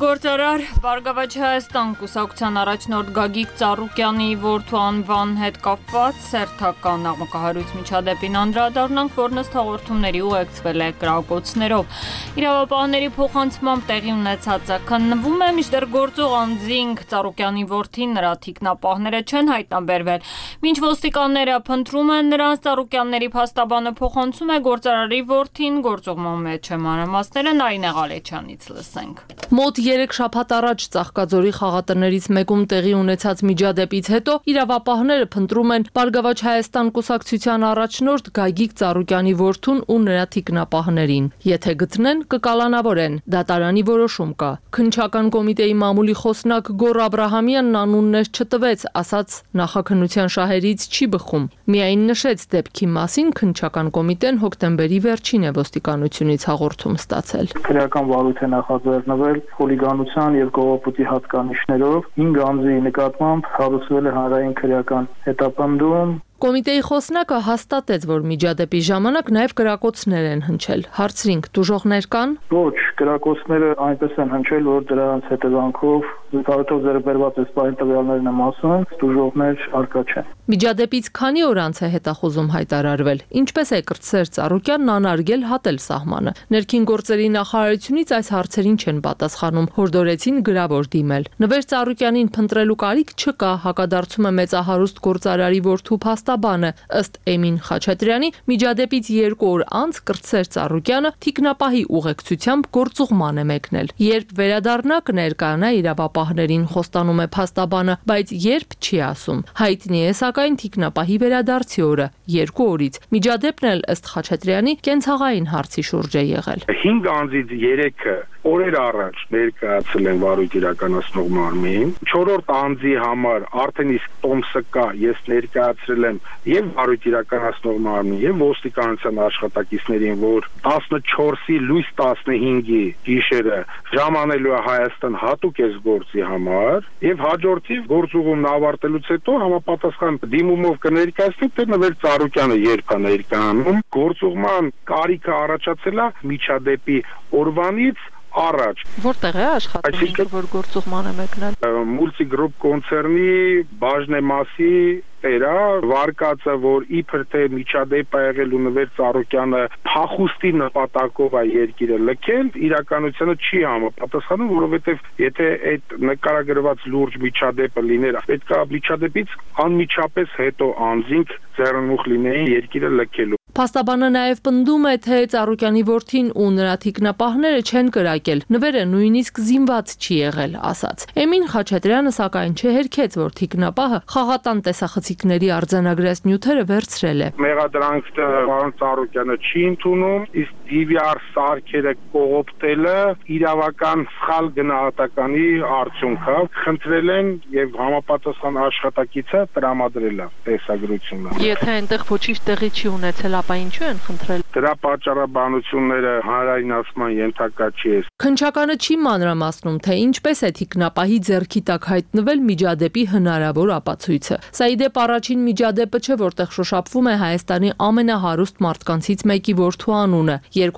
Գործարար Բարգավաճ Հայաստան կուսակցության առաջնորդ Գագիկ Ծառուկյանի որդու անվան հետ կապված սերտական աղմկահարույց միջադեպին անդրադառնանք, որն ըստ հաղորդումների ուղեկցվել է կրակոցներով։ Իրավապահների փոխանցմամբ տեղի ունեցածը քննվում է, մինչդեռ գործող անձինք Ծառուկյանի որդին նրա թիկնապահները չեն հայտնաբերվել։ Մինչ ոստիկանները փնտրում են նրանց, Ծառուկյանների փաստաբանը փոխանցում է գործարարի որդին, գործողման մեջ է մանրամասները Նարինե Ղալեչյանից լսենք։ Մոտ 3 շաբաթ առաջ Ծաղկաձորի խաղատներից մեկում տեղի ունեցած միջադեպից հետո իրավապահները փնտրում են Բարգավաճ Հայաստան կուսակցության առաջնորդ Գագիկ Ծառուկյանի որդուն ու նրա թիկնապահներին։ Եթե գտնեն, կկալանավորեն։ Դատարանի որոշում կա։ Քննչական կոմիտեի մամուլի խոսնակ Գոռ Աբրահամյանն անուններ չտվեց, ասաց նախաքննության շահերից չի բխում։ Միայն նշեց դեպքի մասին քննչական կոմիտեն հոկտեմբերի վերջին է ոստիկանությունից հաղորդում ստացել։ Քրեական վարույթ է նախաձեռնվել խուլիգանության եւ կողոպուտի հատկանիշներով 5 անձի նկատմամբ հարուցվել է հանրային քրեական հետապնդում։ Կոմիտեի խոսնակը հաստատեց, որ միջադեպի ժամանակ նաև կրակոցներ են հնչել։ Հարցրինք, տուժողներ կան։ Ոչ, կրակոցները այնպես են հնչել, որ դրանց հետևանքով զգալիով ձեռբերված է սպային տվյալներն եմ ասում, տուժողներ արկա չեն։ Միջադեպից քանի օր անց է հետախուզում հայտարարվել։ Ինչպես է կրտսեր Ծառուկյանն անարգել հատել սահմանը։ Ներքին գործերի նախարարությունից այս հարցերին չեն պատասխանում, հորդորեցին գրավոր դիմել։ Նվեր Ծառուկյանին փնտրելու կարիք չկա, հակադարձում է մեծահարուստ գործարարի որդու փաստաբանը։ Ըստ Էմին Խաչատրյանի, միջադեպից 2 օր անց կրտսեր Ծառուկյանը թիկնապահի ուղեկցությամբ գործուղման է մեկնել։ Երբ վերադառնա կներկայանա իրավապահներին, խոստանում է փաստաբանը, բայց երբ չի ասում։ Հայտնի է սակայն թիկնապահի վերադարձի օրը 2 օրից։ Միջադեպն էլ ըստ Խաչատրյանի կենցաղային հարցի շուրջ է եղել։ 5 անձից 3-ը օրեր առաջ ներկայացել են վարույթ իրականացնող մարմին, 4-րդ անձի համար արդեն իսկ տոմսը կա, ես ներկայացրել եմ եւ վարույթ իրականացնող մարմին եւ ոստիկանության աշխատակիցներին, որ 14-ի լույս 15-ի գիշերը ժամանելու է Հայաստան հատուկ էս գործի համար եւ հաջորդիվ գործուղումն ավարտելուց հետո համապատասխան դիմումով կներկայացնի թե Նվեր Ծառուկյանը երբ է ներկայանում։ Գործուղման կարիքը առաջացել է միջադեպի օրվանից առաջ։ Որտեղ է աշխատում, որ գործուղման է մեկնել։ Մուլտիգրուպ կոնցեռնի բաժնեմասի տերա վարկածը, որ իբր թե միջադեպ է եղել ու Նվեր Ծառուկյանը փախուստի նպատակով է երկիրը լքել, իրականությունը չի համապատասխանում, որովհետև եթե այդ նկարագրված լուրջ միջադեպը լիներ, պետք է միջադեպից անմիջապես հետո անձինք ձեռնմուխ լինեին երկիրը լքելու։ Փաստաբանը նաև պնդում է, թե Ծառուկյանի որդին ու նրա թիկնապահները չեն կրակել, Նվերը նույնիսկ զինված չի եղել, ասաց։ Էմին Խաչատրյանը սակայն չհերքեց, որ թիկնապահը խաղատան տեսախցիկների արձանագրած նյութերը վերցրել է։ Մեղադրանքը պարոն Ծառուկյանը չի ընդունում, իսկ DVR սարքերը կողոպտելը իրավական սխալ գնահատականի արդյունք է։ Խնդրել են եւ համապատասխան աշխատակիցը տրամադրել է տեսագրությունը։ Եթե այնտեղ ոչինչ տեղի չի ունեցել, ապա ինչու են խնդրել։ Դրա պատճառաբանությունները հանրայնացման ենթակա չի։ Քննչականը չի մանրամասնում, թե ինչպես է թիկնապահի ձեռքի տակ հայտնվել միջադեպի հնարավոր ապացույցը։ Սա ի դեպ առաջին միջադեպը չէ, որտեղ շոշափվում է Հայաստանի ամենահարուստ մարդկանցից մեկի որդու անունը։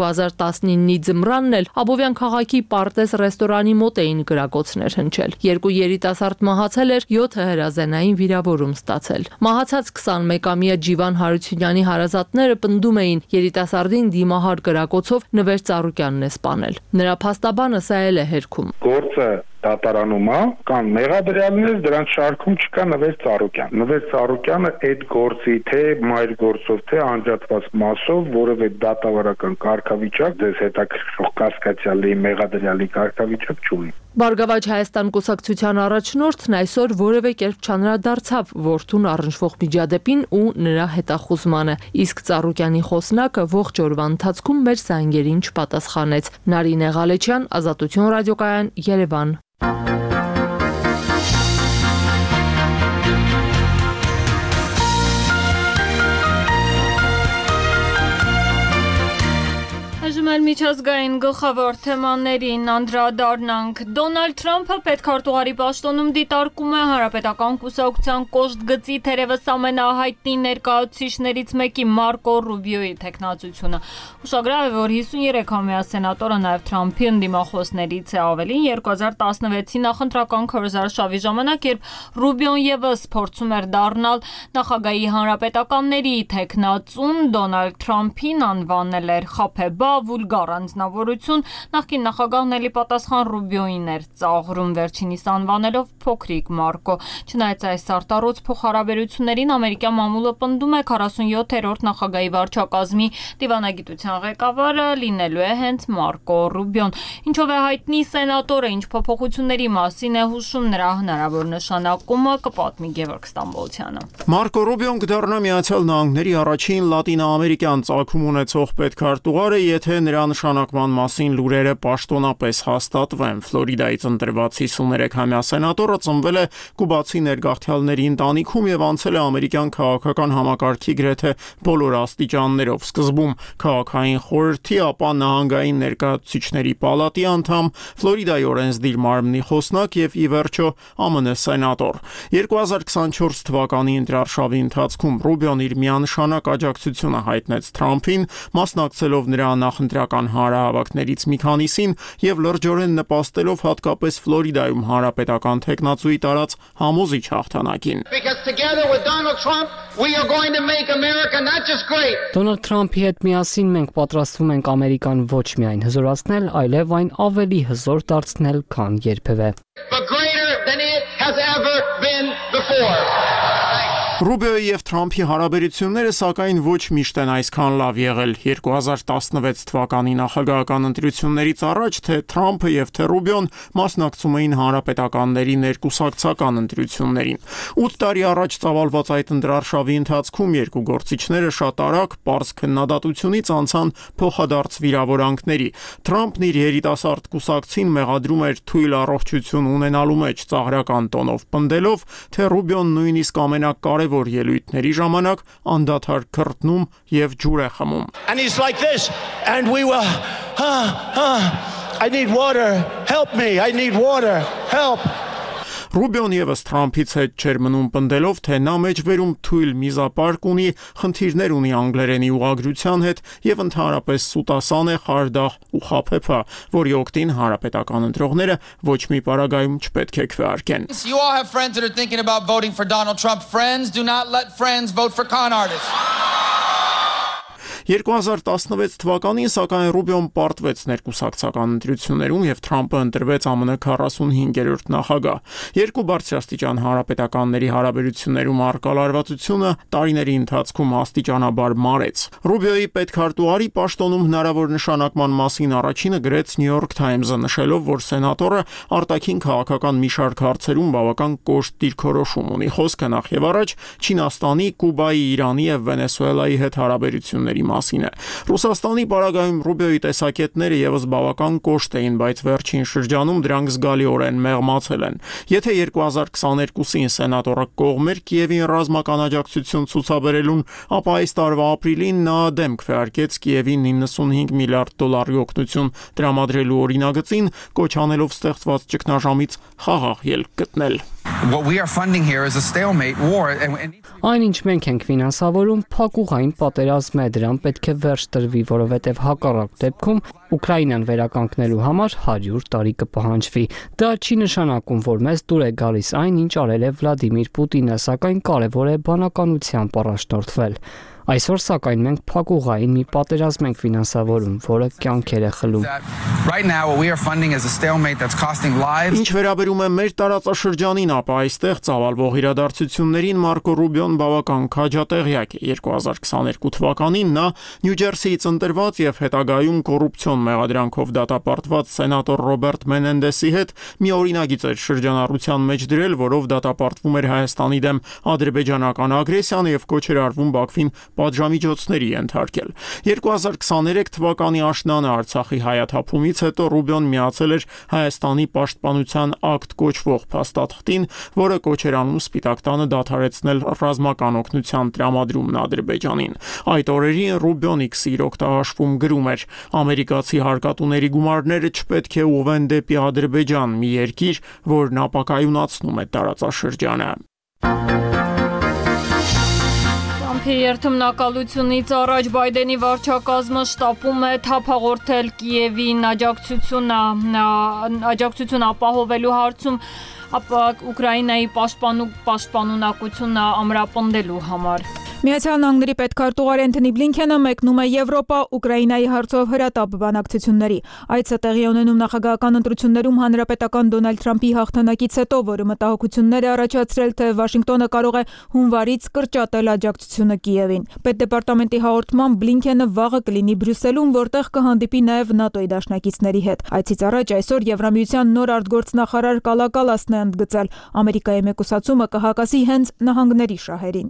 2019-ի ձմռանն էլ Աբովյան քաղաքի Պարտեզ ռեստորանի մոտ էին կրակոցներ հնչել։ 2 երիտասարդ մահացել էր, 7-ը հրազենային վիրավորում ստացել։ Մահացած 21-ամյա Ջիվան Հարությունյանի հարազատները պնդում էին, երիտասարդին դիմահար կրակոցով Նվեր Ծառուկյանն է սպանել։ Նրա փաստաբանը սա էլ է հերքում։ Գործը դատարանում է, կան մեղադրյալներ, դրանց շարքում չկա Նվեր Ծառուկյան։ Նվեր Ծառուկյանը այդ գործի թե մայր գործով, թե անջատված մասով որևէ դատավարական կարգավիճակ, դες հետաքրքրող կասկածյալի մեղադրյալի կարգավիճակ չունի։ Բարգավաճ Հայաստան կուսակցության առաջնորդն այսօր որևէ կերպ չանդրադարձավ որդուն առնչվող միջադեպին ու նրա հետախուզմանը, իսկ Ծառուկյանի խոսնակը ողջ օրվա ընթացքում մեր զանգերին չպատասխանեց։ Նարինե Ղալեչյան, Ազատություն ռադիոկայան, Երևան։ Միջազգային գլխավոր թեմաներին անդրադառնանք։ Դոնալդ Թրամփը պետքարտուղարի պաշտոնում դիտարկում է Հանրապետական կուսակցության կոշտ գծի թերևս ամենահայտնի ներկայացուցիչներից մեկի Մարկո Ռուբիոյի թեկնածությունը։ Ուշագրավ է, որ 53-ամյա սենատորը նաև Թրամփի ընդդիմախոսներից է ավելին 2016-ի նախընտրական քարոզարշավի ժամանակ, երբ Ռուբիոն ևս փորձում էր դառնալ նախագահի հանրապետականների թեկնածուն, Դոնալդ Թրամփին անվանել էր խաբեբա, վուլգար անձնավորություն, նախկին նախագահն էլի պատասխան Ռուբիոին էր ծաղրում, վերջինիս անվանելով փոքրիկ Մարկո։ Չնայած այս արտառոց փոխհարաբերություններին ամերիկյան մամուլը պնդում է 47-րդ նախագահի վարչակազմի դիվանագիտության ղեկավարը լինելու է հենց Մարկո Ռուբիոն։ Ինչով է հայտնի սենատորը, ինչ փոփոխությունների մասին է հուշում նրա հնարավոր նշանակումը, կպատմի Գևորգ Ստամբոլցյանը։ Մարկո Ռուբիոն կդառնա Միացյալ Նահանգների առաջին լատինաամերիկյան ծագում ունեցող պետքարտուղարը, եթե նրա նշանակման մասին լուրերը պաշտոնապես հաստատվեն։ Ֆլորիդայից ընտրված 53-ամյա սենատորը ծնվել է կուբացի ներգաղթյալների ընտանիքում եւ անցել է ամերիկյան քաղաքական համակարգի գրեթե բոլոր աստիճաններով։ Սկզբում քաղաքային խորհրդի, ապա նահանգային ներկայացուցիչների պալատի անդամ, Ֆլորիդայի օրենսդիր մարմնի խոսնակ եւ ի վերջո ԱՄՆ սենատոր։ 2024 թվականի ընտրարշավի ընթացքում Ռուբիոն իր միանշանակ աջակցությունը հայտնեց Թրամփին, մասնակցելով նրա նախընտրական հանրահավաքներից մի քանիսին եւ լրջորեն նպաստելով հատկապես Ֆլորիդայում հանրապետական թեկնածուի տարած համոզիչ հաղթանակին։ Դոնալդ Թրամփի հետ միասին մենք պատրաստվում ենք Ամերիկան ոչ միայն հզորացնել, այլև այն ավելի հզոր դարձնել, քան երբևէ։ Ռուբիոյի եւ Թրամփի հարաբերությունները սակայն ոչ միշտ են այսքան լավ եղել։ 2016 թվականի նախագահական ընտրություններից առաջ թե Թրամփը եւ թե Ռուբիոն մասնակցում էին հանրապետականների ներկուսակցական ընտրություններին։ 8 տարի առաջ ծավալված այդ ընտրարշավի ընթացքում երկու գործիչները շատ արագ པարզ քննադատությունից անցան փոխադարձ վիրավորանքների։ Թրամփն իր երիտասարդ կուսակցին մեղադրում էր թույլ առողջություն ունենալու մեջ ծաղրական տոնով պնդելով, թե Ռուբիոն նույնիսկ ամենակարևոր ելույթների ժամանակ անդադար քրտնում եւ ջուր է խմում։ And he's like this and we were I need water help me I need water help Ռուբիոն եւս Թրամփից հետ չէր մնում պնդելով, թե նա մեջբերում թույլ միզապարկ ունի, խնդիրներ ունի անգլերենի ուղղագրության հետ եւ ընդհանրապես սուտասան է, խարդախ ու խաբեբա, որի օգտին հանրապետական ընտրողները ոչ մի պարագայում չպետք է քվեարկեն։ You all have friends that are thinking about voting for Donald Trump. Friends, do not let friends vote for con artists. 2016 թվականին սակայն Ռուբիոն պարտվեց ներկուսակցական ընտրություններում եւ Թրամփը ընտրվեց ԱՄՆ 45-րդ նախագահ։ Երկու բարձրաստիճան հանրապետականների հարաբերություններում առկա լարվածությունը տարիների ընթացքում աստիճանաբար մարեց։ Ռուբիոյի պետքարտուղարի պաշտոնում հնարավոր նշանակման մասին առաջինը գրեց New York Times-ը, նշելով, որ սենատորը արտաքին քաղաքական մի շարք հարցերում բավական կոշտ դիրքորոշում ունի։ Խոսքը նախ եւ առաջ Չինաստանի, Կուբայի, Իրանի եւ Վենեսուելայի հետ հարաբերությունների մասին է։ Ռուսաստանի պարագայում Ռուբիոյի տեսակետները եւս բավական կոշտ էին, բայց վերջին շրջանում դրանք զգալիորեն մեղմացել են։ Եթե 2022-ին սենատորը կողմ էր Կիևին ռազմական աջակցություն ցուցաբերելուն, ապա այս տարվա ապրիլին նա դեմ քվեարկեց Կիևին 95 միլիարդ դոլարի օգնություն տրամադրելու օրինագծին, կոչ անելով ստեղծված ճգնաժամից խաղաղ ելք գտնել։ What we are funding here is a stalemate war Այն ինչ մենք ենք ֆինանսավորում փակուղային պատերազմ է, դրան պետք է վերջ տրվի, որովհետև հակառակ դեպքում Ուկրաինան վերականգնելու համար 100 տարի կպահանջվի։ Դա չի նշանակում, որ մեզ դուր է գալիս այն, ինչ արել է Վլադիմիր Պուտինը, սակայն կարևոր է բանականությամբ առաջնորդվել։ Այսօր սակայն մենք փակուղային մի պատերազմ ենք ֆինանսավորում, որը կյանքեր է խլում։ Right now what we are funding is a stalemate that's costing lives. Ինչ վերաբերում է մեր տարածաշրջանին, ապա այստեղ ծավալվող իրադարձություններին Մարկո Ռուբիոն բավական քաջատեղյակ է։ 2022 թվականին նա Նյու Ջերսիից ընտրված եւ հետագայում կոռուպցիոն մեղադրանքով դատապարտված սենատոր Ռոբերտ Մենենդեսի հետ մի օրինագիծ էր շրջանառության մեջ դրել, որով դատապարտվում էր Հայաստանի դեմ ադրբեջանական ագրեսիան եւ կոչ էր արվում Բաքվին պատժամիջոցների ենթարկել։ 2023 թվականի աշնանը Արցախի հայաթափումից հետո Ռուբիոն միացել էր Հայաստանի պաշտպանության ակտ կոչվող փաստաթղթին, որը կոչ էր անում Սպիտակ տանը դադարեցնել ռազմական օգնության տրամադրումն Ադրբեջանին։ Այդ օրերին Ռուբիոն X-ի օգտահաշվում գրում էր. ամերիկացի հարկատուների գումարները չպետք է ուղղեն դեպի Ադրբեջան, մի երկիր, որն ապակայունացնում է տարածաշրջանը։ Թրամփի երթմնակալությունից առաջ Բայդենի վարչակազմը շտապում է թափահորթել Կիևին աջակցություն ապահովելու հարցում Ուկրաինայի պաշտպանունակությունը ամրապնդելու համար։ Միացյալ Նահանգների պետքարտուղար Էնթոնի Բլինքենը մեկնում է Եվրոպա Ուկրաինայի հարցով հրատապ բանակցությունների։ Այցը տեղի ունենում նախագահական ընտրություններում հանրապետական Դոնալդ Թրամփի հաղթանակից հետո, որը մտահոգություններ է առաջացրել, թե Վաշինգտոնը կարող է հունվարից կրճատել աջակցությունը Կիևին։ Պետդեպարտամենտի հաղորդմամբ Բլինքենը վաղը կլինի Բրյուսելում, որտեղ կհանդիպի նաև ՆԱՏՕ-ի դաշնակիցների հետ։ Այցից առաջ այսօր Եվրամիության նոր արտգործնախարար Կալա Կալասն է ընդգծել, Ամերիկայի մեկուսացումը կհակասի հենց նահանգների շահերին։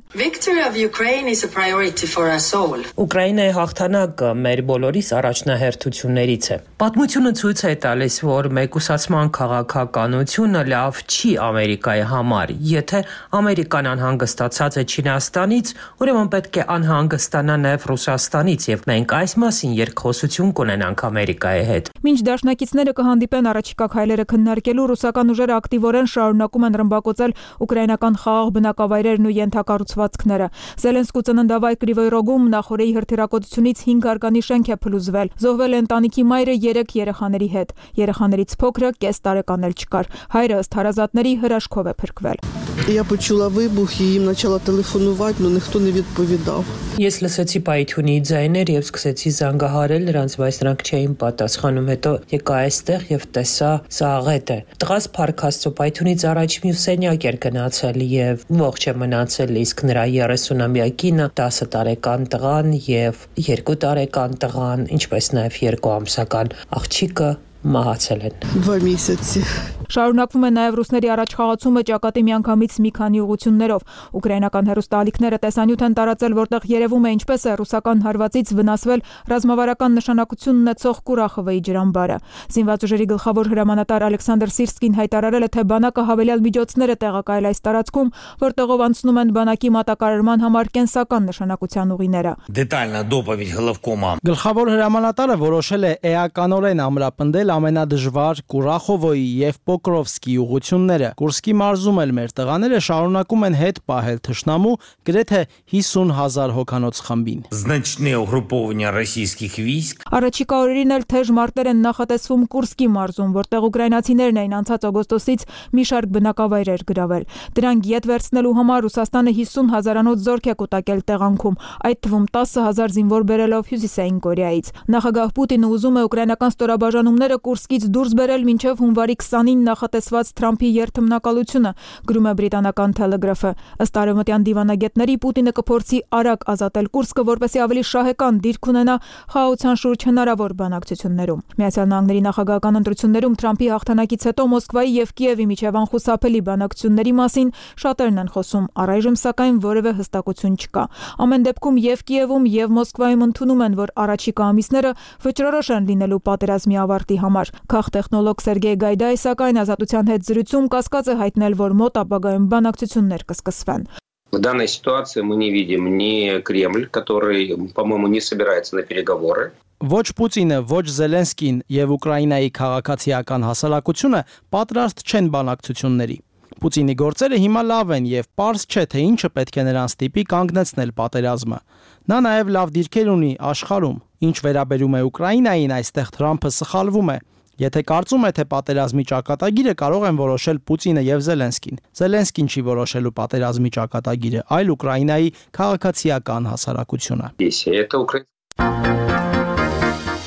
Ուկրաինայի հաղթանակը մեր բոլորիս առաջնահերթություններից է։ Պատմությունը ցույց է տալիս, որ մեկուսացման քաղաքականությունը լավ չի Ամերիկայի համար։ Եթե Ամերիկան անհանգստացած է Չինաստանից, ուրեմն պետք է անհանգստանա նաև Ռուսաստանից, եւ մենք այս մասին երկխոսություն կունենանք Ամերիկայի հետ։ Մինչ դաշնակիցները կհանդիպեն առաջիկա քայլերը քննարկելու, ռուսական ուժերը ակտիվորեն շարունակում են ռմբակոծել ուկրաինական խաղաղ բնակավայրերն ու ենթակառուցվածքները։ Զելենսկու ծննդավայր Կրիվոյ Ռոգում նախորդի հրթիռակոծությունից 5 հարկանի շենք է փլուզվել։ Զոհվել է ընտանիքի մայրը 3 երեխաների հետ։ Երեխաներից փոքրը կես տարեկան էլ չկար։ Հայրը ըստ հարազատների հրաշքով է փրկվել։ Я почула вибух і їм почала телефонувати, але ніхто не відповідав. Ես լսեցի պայթյունի ձայներ եւ սկսեցի զանգահարել նրանց, բայց նրանք չէին պատասխանում։ Հետո եկա այստեղ եւ տեսա սա աղետ է։ Տղաս փառք Աստծո պայթյունից առաջ մի սենյակ էր գնացել եւ ողջ է մնացել, իսկ նրա 30-ամյա կինը, 10 տարեկան տղան եւ 2 տարեկան տղան, ինչպես նաեւ 2 ամսական աղջիկը մահացել են։ 2 միսացի։ Շարունակվում է նաև ռուսների առաջխաղացումը ճակատի միանգամից մի քանի ուղություններով։ Ուկրաինական հեռուստաալիքները տեսանյութ են տարածել, որտեղ երևում է ինչպես է ռուսական հարվածից վնասվել ռազմավարական նշանակություն ունեցող Կուրախովի ջրամբարը։ Զինված ուժերի գլխավոր հրամանատար Ալեքսանդր Սիրսկին հայտարարել է, թե բանակը հավելյալ միջոցներ է տեղակայել այս տարածքում, որտեղով անցնում են բանակի մատակարարման համար կենսական նշանակության ուղիները։ Դետալնա դոպովիչ Գլավկոմա։ Գլխավոր հրամանատարը որոշել է էականորեն ամրապնդել ամենադժվար Կուրախովոյի եւ Պոկրովսկի ուղությունները։ Կուրսկի մարզում էլ մեր տղաները շարունակում են հետ պահել թշնամու գրեթե 50,000 հոգանոց խմբին։ Значное угрупование российских войск։ Առաջիկա օրերին էլ թեժ մարտեր են նախատեսվում Կուրսկի մարզում, որտեղ ուկրաինացիներն էին անցած օգոստոսից մի շարք բնակավայրեր գրավել։ Դրանք յետ վերցնելու համար Ռուսաստանը 50,000-անոց զորք է կուտակել տեղանքում, այդ թվում 10,000 զինվոր բերելով Հյուսիսային Կորեայից։ Նախագահ Պուտինը ուզում է ուկրաինական ստորաբաժանումները Կուրսկից դուրս բերել մինչև հունվարի 20-ին նախատեսված Թրամփի երթմնակալությունը, գրում է բրիտանական Telegraph-ը։ Ըստ արևմտյան դիվանագետների Պուտինը կփորձի արագ ազատել Կուրսկը, որպեսզի ավելի շահեկան դիրք ունենա խաղաղության շուրջ հնարավոր բանակցություններում։ Միացյալ Նահանգների նախագահական ընտրություններում Թրամփի հաղթանակից հետո Մոսկվայի եւ Կիևի միջև անխուսափելի բանակցությունների մասին շատերն են խոսում, առայժմ սակայն որևէ հստակություն չկա։ Ամեն դեպքում եւ Կիևում եւ Մոսկվայում ընդունում են, որ առաջիկա ամիսները վճռորոշ են լինելու պատերազմի ավարտի համար։ Քաղտեխնոլոգ Սերգեյ Գայդայի սակայն Ազատության հետ զրույցում կասկած է հայտնել, որ մոտ ապագայում բանակցություններ կսկսվեն։ В данной ситуации мы не видим ни Кремль, который, по-моему, не собирается на переговоры. Ոչ Պուտինը, ոչ Զելենսկին եւ Ուկրաինայի քաղաքացիական հասարակությունը պատրաստ չեն բանակցությունների։ Պուտինի գործերը հիմա լավ են եւ պարզ չէ, թե ինչը պետք է նրան ստիպի կանգնեցնել պատերազմը։ Նա նաեւ լավ դիրքեր ունի աշխարհում։ Ինչ վերաբերում է Ուկրաինային, այստեղ Թրամփը սխալվում է։ Եթե կարծում է, թե պատերազմի ճակատագիրը կարող են որոշել Պուտինը եւ Զելենսկին։ Զելենսկին չի որոշելու պատերազմի ճակատագիրը, այլ Ուկրաինայի քաղաքացիական հասարակությունը։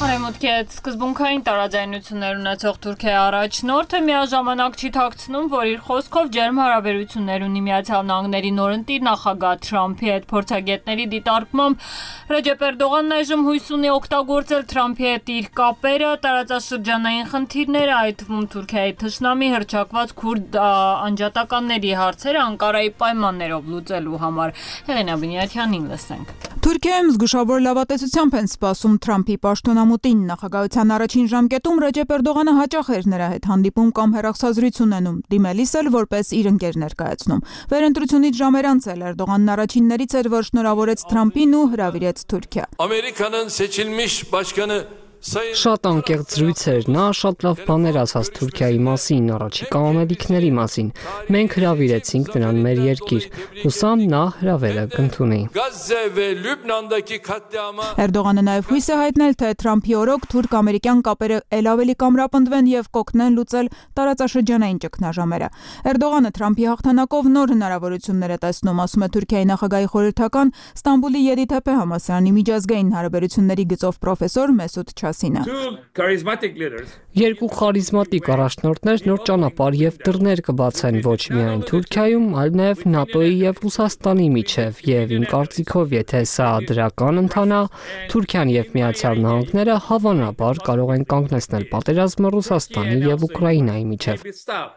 հետ սկզբունքային տարաձայնություններ ունեցող Թուրքիայի առաջնորդը միաժամանակ չի թաքցնում, որ իր խոսքով ջերմ հարաբերություններ ունի Միացյալ Նահանգների նորընտիր նախագահ Թրամփի հետ։ Փորձագետների դիտարկմամբ Ռեջեփ Էրդողանն այժմ հույս ունի օգտագործել Թրամփի հետ իր կապերը տարածաշրջանային խնդիրները, այդ թվում Թուրքիայի թշնամի հռչակված քուրդ անջատականների հարցերը Անկարայի պայմաններով լուծելու համար։ Հեղինա Բնյատյանին լսենք։ Թուրքիայում զգուշավոր լավատեսությամբ են սպասում Թրամփի պաշտոնամուտին։ Նախագահության առաջին ժամկետում Ռեջեփ Էրդողանը հաճախ էր նրա հետ հանդիպում կամ հեռախոսազրույց ունենում, դիմելիս էլ որպես իր ընկեր ներկայացնում։ Վերընտրությունից ժամեր անց էլ Էրդողանն առաջիններից էր, որ շնորհավորեց Թրամփին ու հրավիրեց Թուրքիա։ Ամերիկանın seçilmiş başkanı Շատ անկեղծ զրույց էր, նա շատ լավ բաներ ասաց Թուրքիայի մասին, առաջիկա ամերիկների մասին։ Մենք հրավիրեցինք նրան մեր երկիր։ Հուսամ նա հրավերը կընդունի։ Էրդողանը նաև հույս է հայտնել, թե Թրամփի օրոք թուրք-ամերիկյան կապերը ել ավելի կամրապնդվեն եւ կօգնեն լուծել տարածաշրջանային ճգնաժամերը։ Էրդողանը Թրամփի հաղթանակով նոր հնարավորություններ է տեսնում, ասում է Թուրքիայի նախագահի խորհրդական Ստամբուլի Եդիթեփե համալսարանի միջազգային հարաբերությունների գծով պրոֆեսոր Մեսուդ Երկու խարիզմատիկ առաջնորդներ նոր ճանապարհ եւ դռներ կբացեն ոչ միայն Թուրքիայում, այլ նաեւ ՆԱՏՕ-ի եւ Ռուսաստանի միջև, եւ իմ կարծիքով, եթե սա դրական ընթանա, Թուրքիան եւ Միացյալ Նահանգները հավանաբար կարող են կանգնեցնել պատերազմը Ռուսաստանի եւ Ուկրաինայի միջև։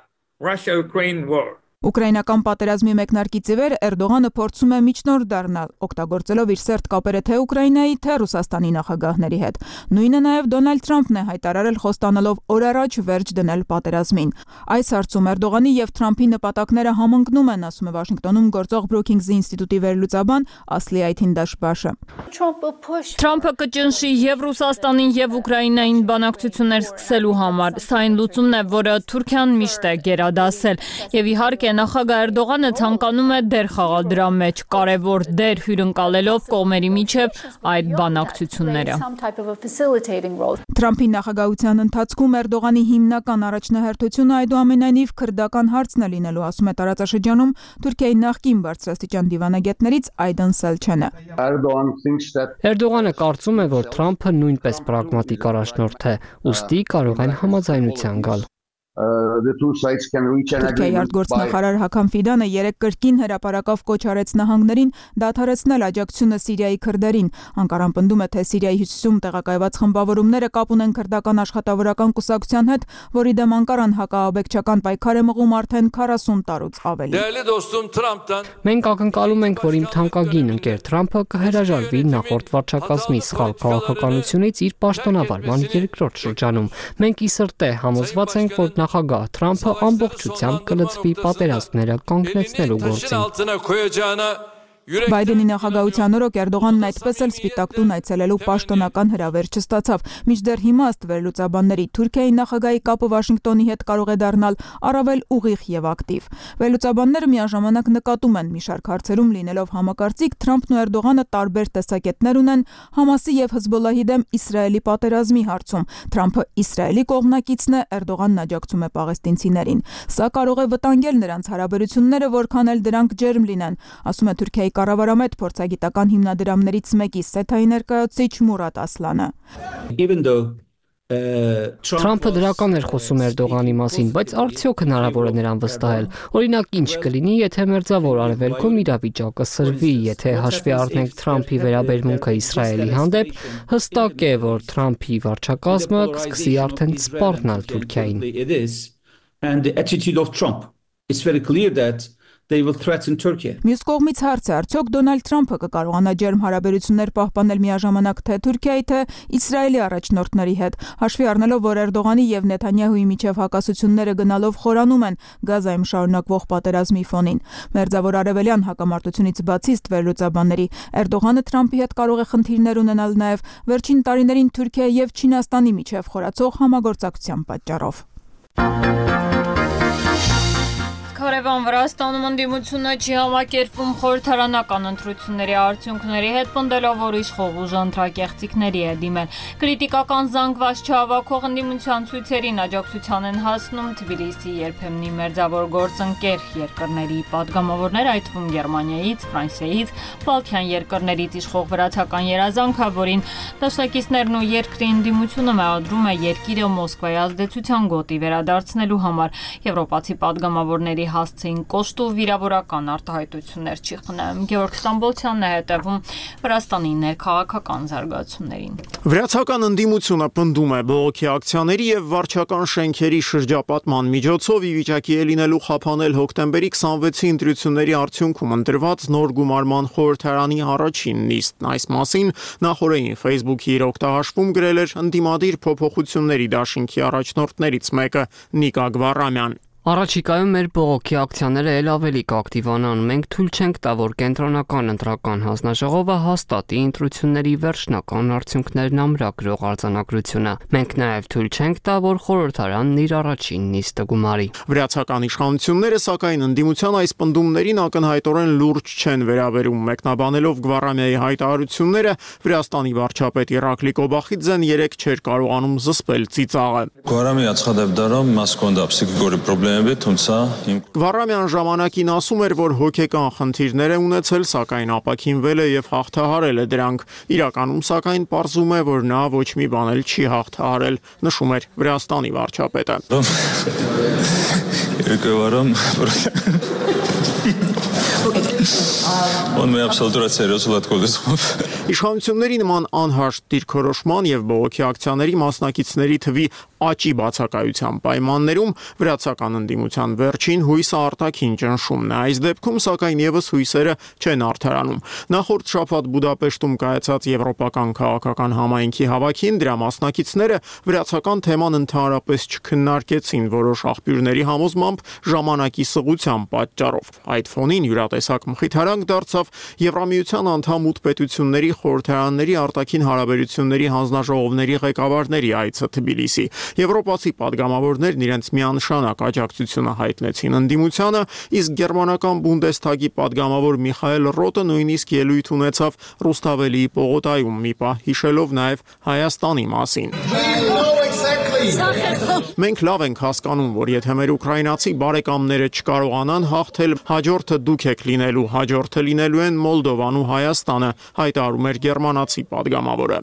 Ուկրաինական պատերազմի մեկնարկից ի վեր Էրդողանը փորձում է միջնորդ դառնալ, օգտագործելով իր սերտ կապերը թե Ուկրաինայի, թե Ռուսաստանի նախագահների հետ։ Նույնը նաև Դոնալդ Թրամփն է հայտարարել խոստանալով օր առաջ վերջ դնել պատերազմին։ Այս հարցում Էրդողանի եւ Թրամփի նպատակները համընկնում են, ասում է Վաշինգտոնում գործող Brookings ինստիտուտի վերլուծաբան Ասլի Այթինդաշբաշը։ Թրամփը կճնշի եւ Ռուսաստանին եւ Ուկրաինային բանակցություններ սկսելու համար։ Սա այն լուծումն է, որը Թուրքիան միշտ է գերադասել, եւ իհարկե նախագահ Էրդողանը ցանկանում է դեր խաղալ դրա մեջ, կարևոր դեր հյուրընկալելով կողմերի միջև այդ բանակցությունները։ Թրամփի նախագահության ընթացքում Էրդողանի հիմնական առաջնահերթությունը այդուամենայնիվ քրդական հարցն է լինելու, ասում է տարածաշրջանում Թուրքիայի նախկին բարձրաստիճան դիվանագետներից Այդան Սելչենը։ Էրդողանը կարծում է, որ Թրամփը նույնպես պրագմատիկ առաջնորդ է, ուստի կարող են համաձայնության գալ։ Թուրքիայի արտգործնախարար Հական Ֆիդանը երեկ կրկին հրապարակավ կոչ արեց նահանգներին դադարեցնել աջակցությունը Սիրիայի քրդերին։ Անկարան պնդում է, թե Սիրիայի հյուսիսում տեղակայված խմբավորումները կապ ունեն քրդական աշխատավորական կուսակցության հետ, որի դեմ Անկարան հակաաբեկչական պայքար է մղում արդեն 40 տարուց ավելի։ Մենք ակնկալում ենք, որ իմ թանկագին ընկեր Թրամփը կհրաժարվի նախորդ վարչակազմի սխալ քաղաքականությունից իր պաշտոնավարման երկրորդ շրջանում։ Մենք ի սրտե համոզված ենք, որ նախագահ Թրամփը ամբողջությամբ կլծվի պատերազմները կանգնեցնելու գործին։ Բայդենի նախագահության օրոք Էրդողանն այդպես էլ Սպիտակ տուն այցելելու պաշտոնական հրավեր չստացավ։ Մինչդեռ հիմա ըստ վերլուծաբանների Թուրքիայի նախագահի կապը Վաշինգտոնի հետ կարող է դառնալ առավել ուղիղ եւ ակտիվ։ Վերլուծաբանները միաժամանակ նկատում են մի շարք հարցերում լինելով համակարծիք Թրամփն ու Էրդողանը տարբեր տեսակետներ ունեն Համասի եւ Հեզբոլլահի դեմ Իսրայելի պատերազմի հարցում։ Թրամփը Իսրայելի կողմնակիցն է, Էրդողանն աջակցում է պաղեստինցիներին։ Սա կարող է վտանգել նրանց հարաբերությունները, որքան էլ դրանք ջերմ լինեն, ասում է Թուրքիայի կառավարամետ փորձագիտական հիմնադրամներից մեկի Սեթայի ներկայացուցիչ Մուրադ Ասլանը։ Թրամփը դրական էր խոսում Էրդողանի մասին, բայց արդյոք հնարավոր է նրան վստահել։ Օրինակ, ինչ կլինի, եթե Մերձավոր Արևելքում իրավիճակը սրվի, եթե հաշվի առնենք Թրամփի վերաբերմունքը Իսրայելի հանդեպ, հստակ է, որ Թրամփի վարչակազմը կսկսի արդեն սպառնալ Թուրքիային։ Մյուս կողմից հարց է, արդյոք Դոնալդ Թրամփը կկարողանա ջերմ հարաբերություններ պահպանել միաժամանակ թե Թուրքիայի, թե Իսրայելի առաջնորդների հետ, հաշվի առնելով, որ Էրդողանի եւ Նեթանյահուի միջև հակասությունները գնալով խորանում են Գազայում շարունակվող պատերազմի ֆոնին։ Մերձավոր արևելյան հակամարտությունից բացի ըստ վերլուծաբանների Էրդողանը Թրամփի հետ կարող է խնդիրներ ունենալ նաեւ վերջին տարիներին Թուրքիայի եւ Չինաստանի միջև խորացող համագործակցության պատճառով։ Քարևան Վրաստանում ընդդիմությունը չի համակերպվում խորհրդարանական ընտրությունների արդյունքների հետ, պնդելով, որ իշխող ուժը ընտրակեղծիքների է դիմել։ Կրիտիկական զանգված չհավաքող ընդդիմության ցույցերին աջակցության են հասնում Թբիլիսի երբեմնի մերձավոր գործընկեր երկրների պատգամավորներ, այդ թվում Գերմանիայից, Ֆրանսիայից, Բալթյան երկրներից իշխող վրացական երազանքը, որին Դաշնակիցներն ու երկրի ընդդիմությունը մեղադրում է երկիրը Մոսկվայի ազդեցության գոտի վերադարձնելու համար։ Եվրոպացի падգամավորների հասցեին կոշտ ու վիրավորական արտահայտություններ չի խնայում։ Գեորգ Ստամբոլցյանն է հետևում Վրաստանի ներքաղաքական զարգացումներին։ Վրացական ընդդիմությունը պնդում է բողոքի ակցիաների եւ վարչական շենքերի շրջապատման միջոցով ի վիճակի է լինելու խափանել հոկտեմբերի 26-ի ընտրությունների արդյունքում ընտրված նոր գումարման խորհրդարանի առաջին նիստն։ Այս մասին նախորդին Facebook-ի իր օգտահաշվում գրել էր ընդդիմադիր փոփոխությունների դաշինքի առաջնորդներից մեկը Նիկա Գվարամյան։ Առաջիկայում մեր բողոքի ակցիաները ել ավելի կակտիվանան։ Մենք թույլ չենք տա, որ կենտրոնական ընտրական հանձնաժողովը հաստատի ընտրությունների վերջնական արդյունքներն ամրագրող արձանագրությունը։ Մենք նաև թույլ չենք տա, որ խորհրդարանն իր առաջին նիստը գումարի։ Վրացական իշխանությունները սակայն ընդդիմության այս պնդումներին ակնհայտորեն լուրջ չեն վերաբերում։ Մեկնաբանելով Գվարամյայի հայտարարությունները, Վրաստանի վարչապետ Իրակլի Կոբախիձեն երեք չէր կարողանում զսպել ծիծաղը։ Գվարամյան ժամանակին ասում էր, որ հոգեկան խնդիրներ է ունեցել, սակայն ապաքինվել է եւ հաղթահարել է դրանք։ Իրականում սակայն պարզում է, որ նա ոչ մի բան էլ չի հաղթահարել, նշում էր Վրաստանի վարչապետը։ Իշխանությունների նման անհաշտ դիրքորոշման եւ բողոքի ակցիաների մասնակիցների թվի աճի բացակայության պայմաններում վրացական ընդդիմության վերջին հույսը արտաքին ճնշումն է։ Այս դեպքում սակայն եւս հույսերը չեն արդարանում։ Նախորդ շաբաթ Բուդապեշտում կայացած Եվրոպական քաղաքական համայնքի հավաքին դրա մասնակիցները վրացական թեման ընդհանրապես չքննարկեցին որոշ աղբյուրների համոզմամբ ժամանակի սղության պատճառով։ Այդ ֆոնին յուրատեսակ մխիթարանք դարձավ Եվրամիության անդամ 8 պետությունների խորհրդարանների արտաքին հարաբերությունների հանձնաժողովների ղեկավարների այցը Թբիլիսի։ Եվրոպացի падգամավորներն իրենց միանշանակ աջակցությունը հայտնեցին ընդդիմությանը, իսկ գերմանական Բունդեսթագի падգամավոր Միխայել Ռոտը նույնիսկ ելույթ ունեցավ Ռուստավելիի պողոտայում մի պահ հիշելով նաև Հայաստանի մասին։ Մենք լավ ենք հասկանում, որ եթե մեր ուկրաինացի բարեկամները չկարողանան հաղթել, հաջորդը դուք եք լինելու, հաջորդը լինելու են Մոլդովան ու Հայաստանը, հայտարարում էր գերմանացի падգամավորը։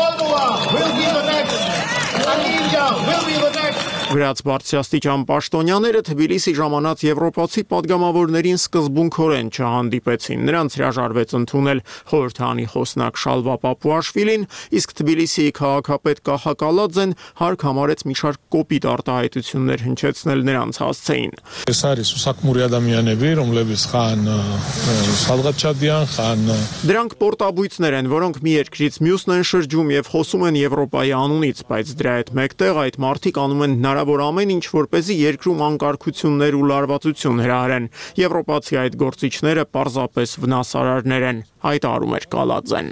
Վրաց բարձրաստիճան պաշտոնյաները Թբիլիսի ժամանած եվրոպացի падգամավորներին սկզբունքորեն չհանդիպեցին։ Նրանց հրաժարվեց ընդունել խորհրդարանի խոսնակ Շալվա Պապուաշվիլին, իսկ Թբիլիսիի քաղաքապետ Կախակալաձեն հարկ համարեց մի շարք կոպիտ արտահայտություններ հնչեցնել նրանց հասցեին։ Դրանք պորտաբույծներ են, որոնք մի երկրից մյուսն են շրջում եւ խոսում են Եվրոպայի անունից, բայց դրա հետ մեկտեղ այդ մարդիկ անում են հնարավոր ամեն ինչ, որպեսզի երկրում անկարգություններ ու լարվածություն հրահրեն։ Եվրոպացի այդ գործիչները պարզապես վնասարարներ են, հայտարարում էր Կալաձեն։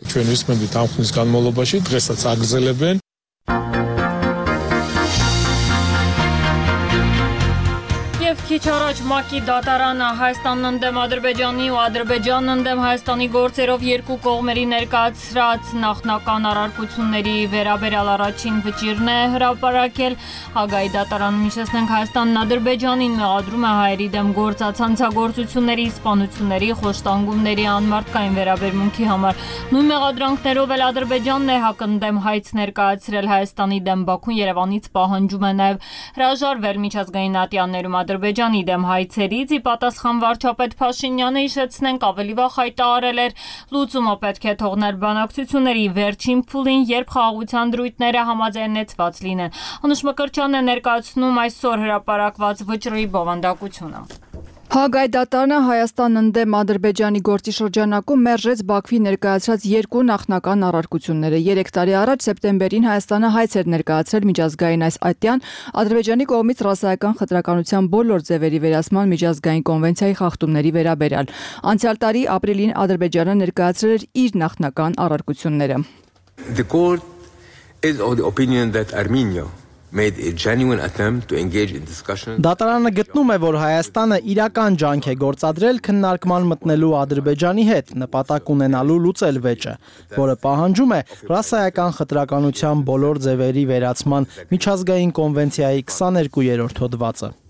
Քիչ առաջ ՄԱԿ-ի դատարանը Հայաստանն ընդդեմ Ադրբեջանի ու Ադրբեջանն ընդդեմ Հայաստանի գործերով երկու կողմերի ներկայացրած նախնական առարկությունների վերաբերյալ առաջին վճիրն է հրապարակել։ Հագայի դատարանում հիշեցնենք Հայաստանն Ադրբեջանին մեղադրում է հայերի դեմ գործած հանցագործությունների, սպանությունների, խոշտանգումների, անմարդկային վերաբերմունքի համար։ Նույն մեղադրանքներով էլ Ադրբեջանն է ՀԱԿ-ն դեմ հայց ներկայացրել Հայաստանի դեմ Բաքուն Երևանից պահանջում է նաև հրաժարվել միջազգային ատյաններում Ադրբեջանի դեմ հայցերից։ Ի պատասխան վարչապետ Փաշինյանը հիշեցնենք ավելի վաղ հայտարարել էր լուծումը պետք է թողնել բանակցությունների վերջին փուլին, երբ խաղաղության դրույթները համաձայնեցված լինեն։ Անուշ Մկրտչյանն է ներկայացնում այսօր հրապարակված վճռի բովանդակությունը։ Հագայի դատարանը Հայաստանն ընդդեմ Ադրբեջանի գործի շրջանակում մերժեց Բաքվի ներկայացրած երկու նախնական առարկությունները։ 3 տարի առաջ սեպտեմբերին Հայաստանը հայց էր ներկայացրել միջազգային այս ատյան Ադրբեջանի կողմից ռասայական խտրականության բոլոր ձևերի վերացման միջազգային կոնվենցիայի խախտումների վերաբերյալ։ Անցյալ տարի ապրիլին Ադրբեջանը ներկայացրել էր իր նախնական առարկությունները։ The court is of the opinion that Armenia made a genuine attempt to engage in discussion. Դատարանը գտնում է, որ Հայաստանը իրական ջանք է գործադրել քննարկման մտնելու Ադրբեջանի հետ, նպատակ ունենալու լուծել վեճը, որը պահանջում է ռասայական խտրականության բոլոր ձևերի վերացման միջազգային կոնվենցիայի 22-րդ հոդվածը։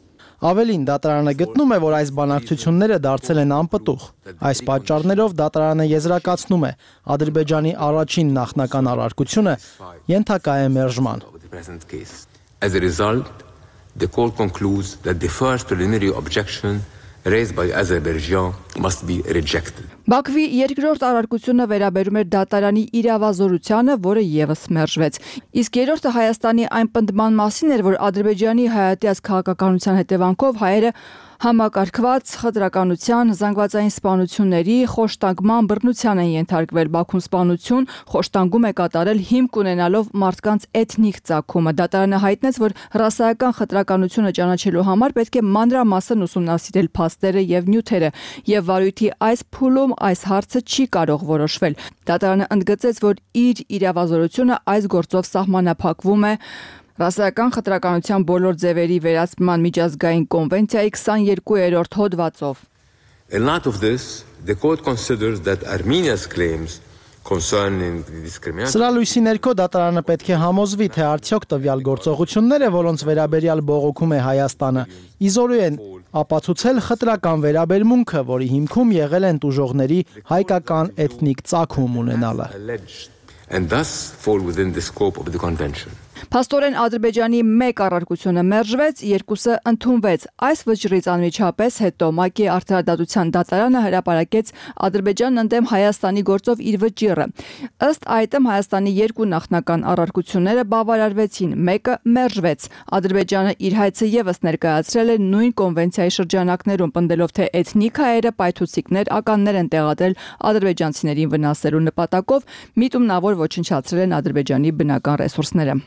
Ավելին, դատարանը գտնում է, որ այս բանակցությունները դարձել են անպտուղ։ Այս պատճառներով դատարանը եզրակացնում է, Ադրբեջանի առաջին նախնական առարկությունը ենթակա է մերժման։ As a result, the court concludes that the first preliminary objection raised by Azerbaijan must be rejected. Բաքվի երկրորդ առարկությունը վերաբերում էր դատարանի իրավազորությանը, որը եւս մերժվեց։ Իսկ երրորդը Հայաստանի այն պնդման մասին էր, որ Ադրբեջանի հայատյաց քաղաքականության հետևանքով հայերը համակարգված խտրականության, զանգվածային սպանությունների, խոշտանգման, բռնության են ենթարկվել։ Բաքուն սպանություն խոշտանգում է կատարել հիմք ունենալով մարդկանց էթնիկ ծագումը։ Դատարանը հայտնեց, որ ռասայական խտրականությունը ճանաչելու համար պետք է մանրամասն ուսումնասիրել փաստերը եւ նյութերը, եւ վարույթի այս փուլում այս հարցը չի կարող որոշվել։ Դատարանը ընդգծեց, որ իր իրավազորությունը այս գործով սահմանափակվում է Ռասայական խտրականության բոլոր ձևերի վերացման միջազգային կոնվենցիայի 22-րդ հոդվածով. In light of this, the court considers that Armenia's claims concerning the discrimination Սրա լույսի ներքո դատարանը պետք է համոզվի, թե արդյոք տվյալ գործողությունները, որոնց վերաբերյալ բողոքում է Հայաստանը, իզորու են ապացուցել խտրական վերաբերմունքը, որի հիմքում եղել են տուժողների հայկական էթնիկ ծագում ունենալը. and thus fall within the scope of the convention. Փաստորեն Ադրբեջանի մեկ առարկությունը մերժվեց, երկուսը ընդունվեց։ Այս վճռից անմիջապես հետո ՄԱԿ-ի արդարադատության դատարանը հրապարակեց Ադրբեջանն ընդդեմ Հայաստանի գործով իր վճիռը։ Ըստ այդմ Հայաստանի երկու նախնական առարկությունները բավարարվեցին, մեկը մերժվեց։ Ադրբեջանը իր հայցը եւս ներկայացրել է նույն կոնվենցիայի շրջանակներում, պնդելով, թե էթնիկ հայերը պայթուցիկներ, ականներ են տեղադրել ադրբեջանցիներին վնասելու նպատակով, միտումնավոր ոչնչացրել են Ադրբեջանի բնական ռեսուրսները։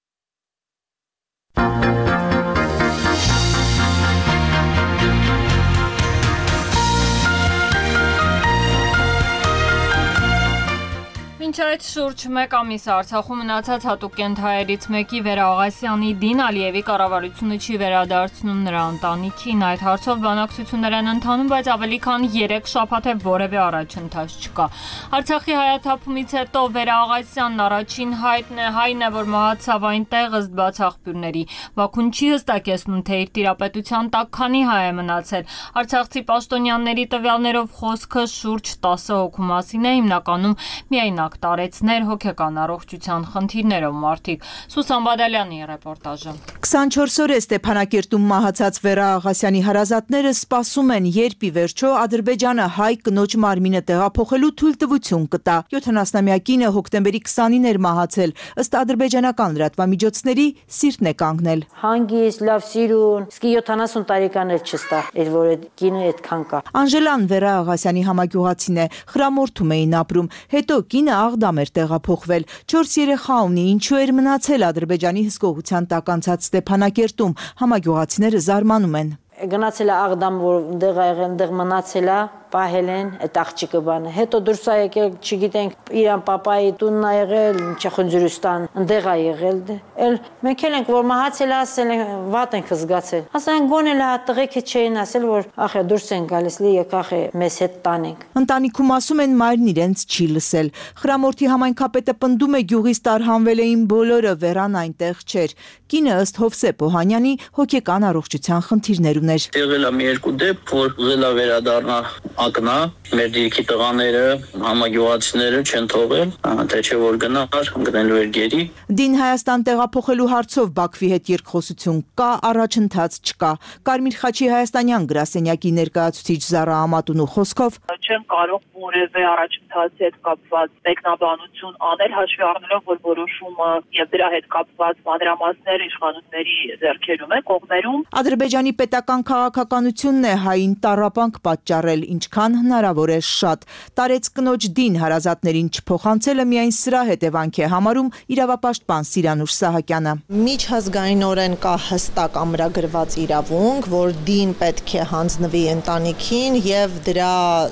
Մինչ այդ շուրջ մեկ ամիս Արցախում մնացած հատուկ կենթայերից մեկի Վերա Աղասյանի Դին Ալիևի կառավարությունը չի վերադարձնում նրա ընտանիքին։ Այդ հարցով բանակցություններ են ընթանում, բայց ավելի քան 3 շաբաթ է որևէ առաջընթաց չկա։ Արցախի հայաթափումից հետո Վերա Աղասյանն առաջին հայն է, որ մահացավ այնտեղ ըստ բաց աղբյուրների։ Բաքուն չի հստակեցնում, թե իր տիրապետության տակ քանի հայ է մնացել։ Արցախցի պաշտոնյաների տվյալներով խոսքը շուրջ 10 հոգու մասին է, հիմնականում միայնակ տարեցներ հոգեկան առողջության խնդիրներով մարդիկ։ Սուսան Բադալյանի ռեպորտաժը։ 24 օր է Ստեփանակերտում մահացած Վերա Աղասյանի հարազատները սպասում են, երբ ի վերջո Ադրբեջանը հայ կնոջ մարմինը տեղափոխելու թույլտվություն կտա։ 70-ամյակինը հոկտեմբերի 20-ին էր մահացել, ըստ ադրբեջանական լրատվամիջոցների սիրտն է կանգնել։ Հանգիստ, լավ սիրուն, իսկ 70 տարեկան էլ չստա, էր որ այդ կինը այդքան կա։ Անժելան Վերա Աղասյանի համագյուղացին է, խրամորթում էին ապրում, հետո կինը Աղդամ էր տեղափոխվել, 4 երեխա ունի, ինչու էր մնացել Ադրբեջանի հսկողության տակ անցած Ստեփանակերտում, համագյուղացիները զարմանում են։ Գնացել է Աղդամ, որ այնտեղ ա եղել, այնտեղ մնացել է, պահել են այդ աղջիկը բանը։ Հետո դուրս ա եկել, չգիտենք, իրան պապայի տունն ա եղել, Չախնջուրստան, այնտեղ ա եղել։ Էլ մենք ենք, որ մահացել է, ասել են, վատ ենք զգացել։ Ասեն գոնել է տղեկը չէին ասել, որ ախե դուրս են գալիս, լի եկախ է մեզ հետ տանենք։ Ընտանիքում ասում են մայրն իրենց չի լսել։ Խրամորթի համայնքապետը պնդում է գյուղից տարհանվել էին բոլորը, Վերան այնտեղ չէր։ Կինը ըստ Հովսեփ Օհանյանի հոգեկան առողջության խնդիրներ ուներ։ Եղել է մի երկու դեպք, որ ղելա վերադառնա ակնա, մեր դիրքի տղաները, համագյուղացիները չեն թողել, թե չէ որ գնար, գնելու էր գերի։ Դին Հայաստան տեղափոխելու հարցով Բաքվի հետ երկխոսություն կա, առաջընթաց չկա։ Կարմիր խաչի հայաստանյան գրասենյակի ներկայացուցիչ Զարա Ամատունու խոսքով չեմ կարող որևէ առաջընթացի հետ կապված մեկնաբանություն անել, հաշվի առնելով, որ որոշումը եւ դրա հետ կապված մանրամասները իշխանությունների ձեռքերում է, կողմերում։ Ադրբեջանի պետական քաղաքականությունն է հային տառապանք պատճառել, ինչքան հնարավոր է շատ։ Տարեց կնոջ Դին հարազատներին չփոխանցելը միայն սրա հետևանք է համարում իրավապաշտպան Սիրանուշ Սահակյանը։ Միջազգայինորեն կա հստակ ամրագրված իրավունք, որ Դին պետք է հանձնվի ընտանիքին եւ դրա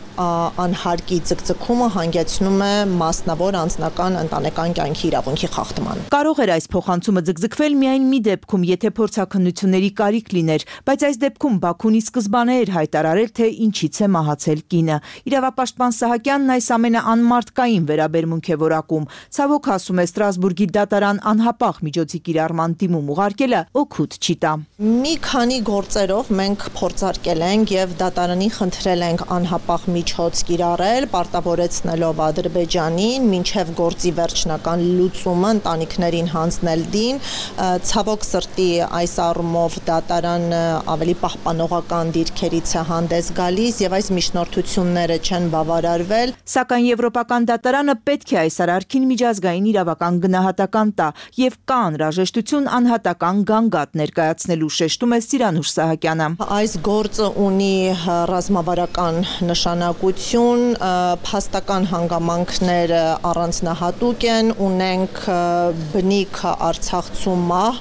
անհարկի ցկցկումը հանգեցնում է մասնավոր անձնական ընտանեկան կյանքի իրավունքի խախտմանը։ Կարող էր այս փոխանցումը ձգձգվել միայն մի դեպքում, եթե փորձաքննությունների կարիք լիներ, բայց այս դեպքում Բաքունի սկզբանե էր հայտարարել, թե ինչից է մահացել մահացել կինը։ Իրավապաշտպան Սահակյանն այս ամենը անմարդկային վերաբերմունք է որակում։ Ցավոք ասում է Ստրասբուրգի դատարան անհապաղ միջոցի կիրառման դիմում ուղարկելը օգուտ չի տա։ Մի քանի գործերով մենք փորձարկել ենք եւ դատարանի խնդրել ենք անհապաղ միջոց կիրառել, պարտավորեցնելով Ադրբեջանին մինչև գործի վերջնական լուծումը ընտանիքներին հանձնել դին։ Ցավոք սրտի այս առումով դատարանը ավելի պահպանողական դիրքերից է հանդես գալիս եւ այս միջնորդությունները չեն բավարարվել։ Սակայն Եվրոպական դատարանը պետք է այս արարքին միջազգային իրավական գնահատական տա եւ կա անհրաժեշտություն անհատական գանգատ ներկայացնելու, շեշտում է Սիրանուշ Սահակյանը։ Այս գործը ունի ռազմավարական նշանակություն, փաստական հանգամանքները առանձնահատուկ են, ունենք բնիկ արցախցու մահ,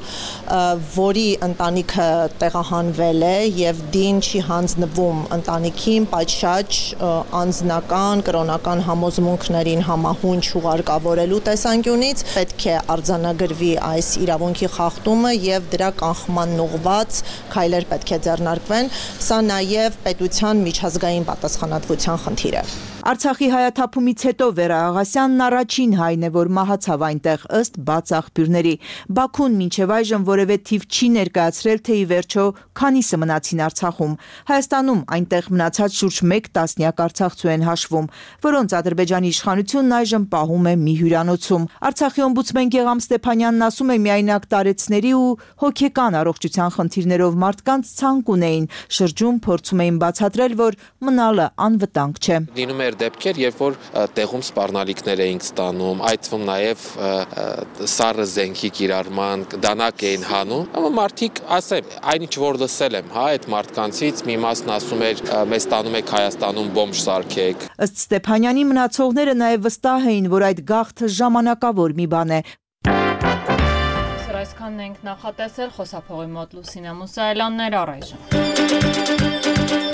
որի ընտանիքը տեղահանվել է եւ դին չի հանձնվում ընտանիքին պատշաճ անձնական կրոնական համոզմունքներին համահունչ ուղարկավորելու տեսանկյունից պետք է արձանագրվի այս իրավունքի խախտումը եւ դրա կանխման ուղղված քայլեր պետք է ձեռնարկվեն։ Սա նաեւ պետության միջազգային պատասխանատվության խնդիր է։ Արցախի հայաթափումից հետո Վերա Աղասյանն առաջին հայն է, որ մահացավ այնտեղ ըստ բաց աղբյուրների։ Բաքուն մինչև այժմ որևէ թիվ չի ներկայացրել, թե ի վերջո քանիսը մնացին Արցախում։ Հայաստանում այնտեղ մնացած շուրջ 1 տասնյակ արցախցու են հաշվում, որոնց Ադրբեջանի իշխանությունն այժմ պահում է մի հյուրանոցում։ Արցախի օմբուդսմեն Գեգամ Ստեփանյանն ասում է, միայնակ տարեցների ու հոգեկան առողջության խնդիրներով մարդկանց ցանկ ունեին, շրջում փորձում էին բացատրել, որ մնալը անվտանգ չէ։ Դեպքեր, երբ որ տեղում սպառնալիքներ էինք ստանում, այդ թվում նաև սառը զենքի կիրառման դանակ էին հանում, մարդիկ ասեմ, այնինչ որ լսել եմ, այդ մարդկանցից մի մասն ասում էր, մեզ տանում եք Հայաստանում բոմբ սարքեք։ Ըստ Ստեփանյանի մնացողները նաև վստահ էին, որ այդ գաղթը ժամանակավոր մի բան է։ Այսքանն ենք նախատեսել, խոսափողի մոտ Լուսինե Մուսայելյաններ առայժմ։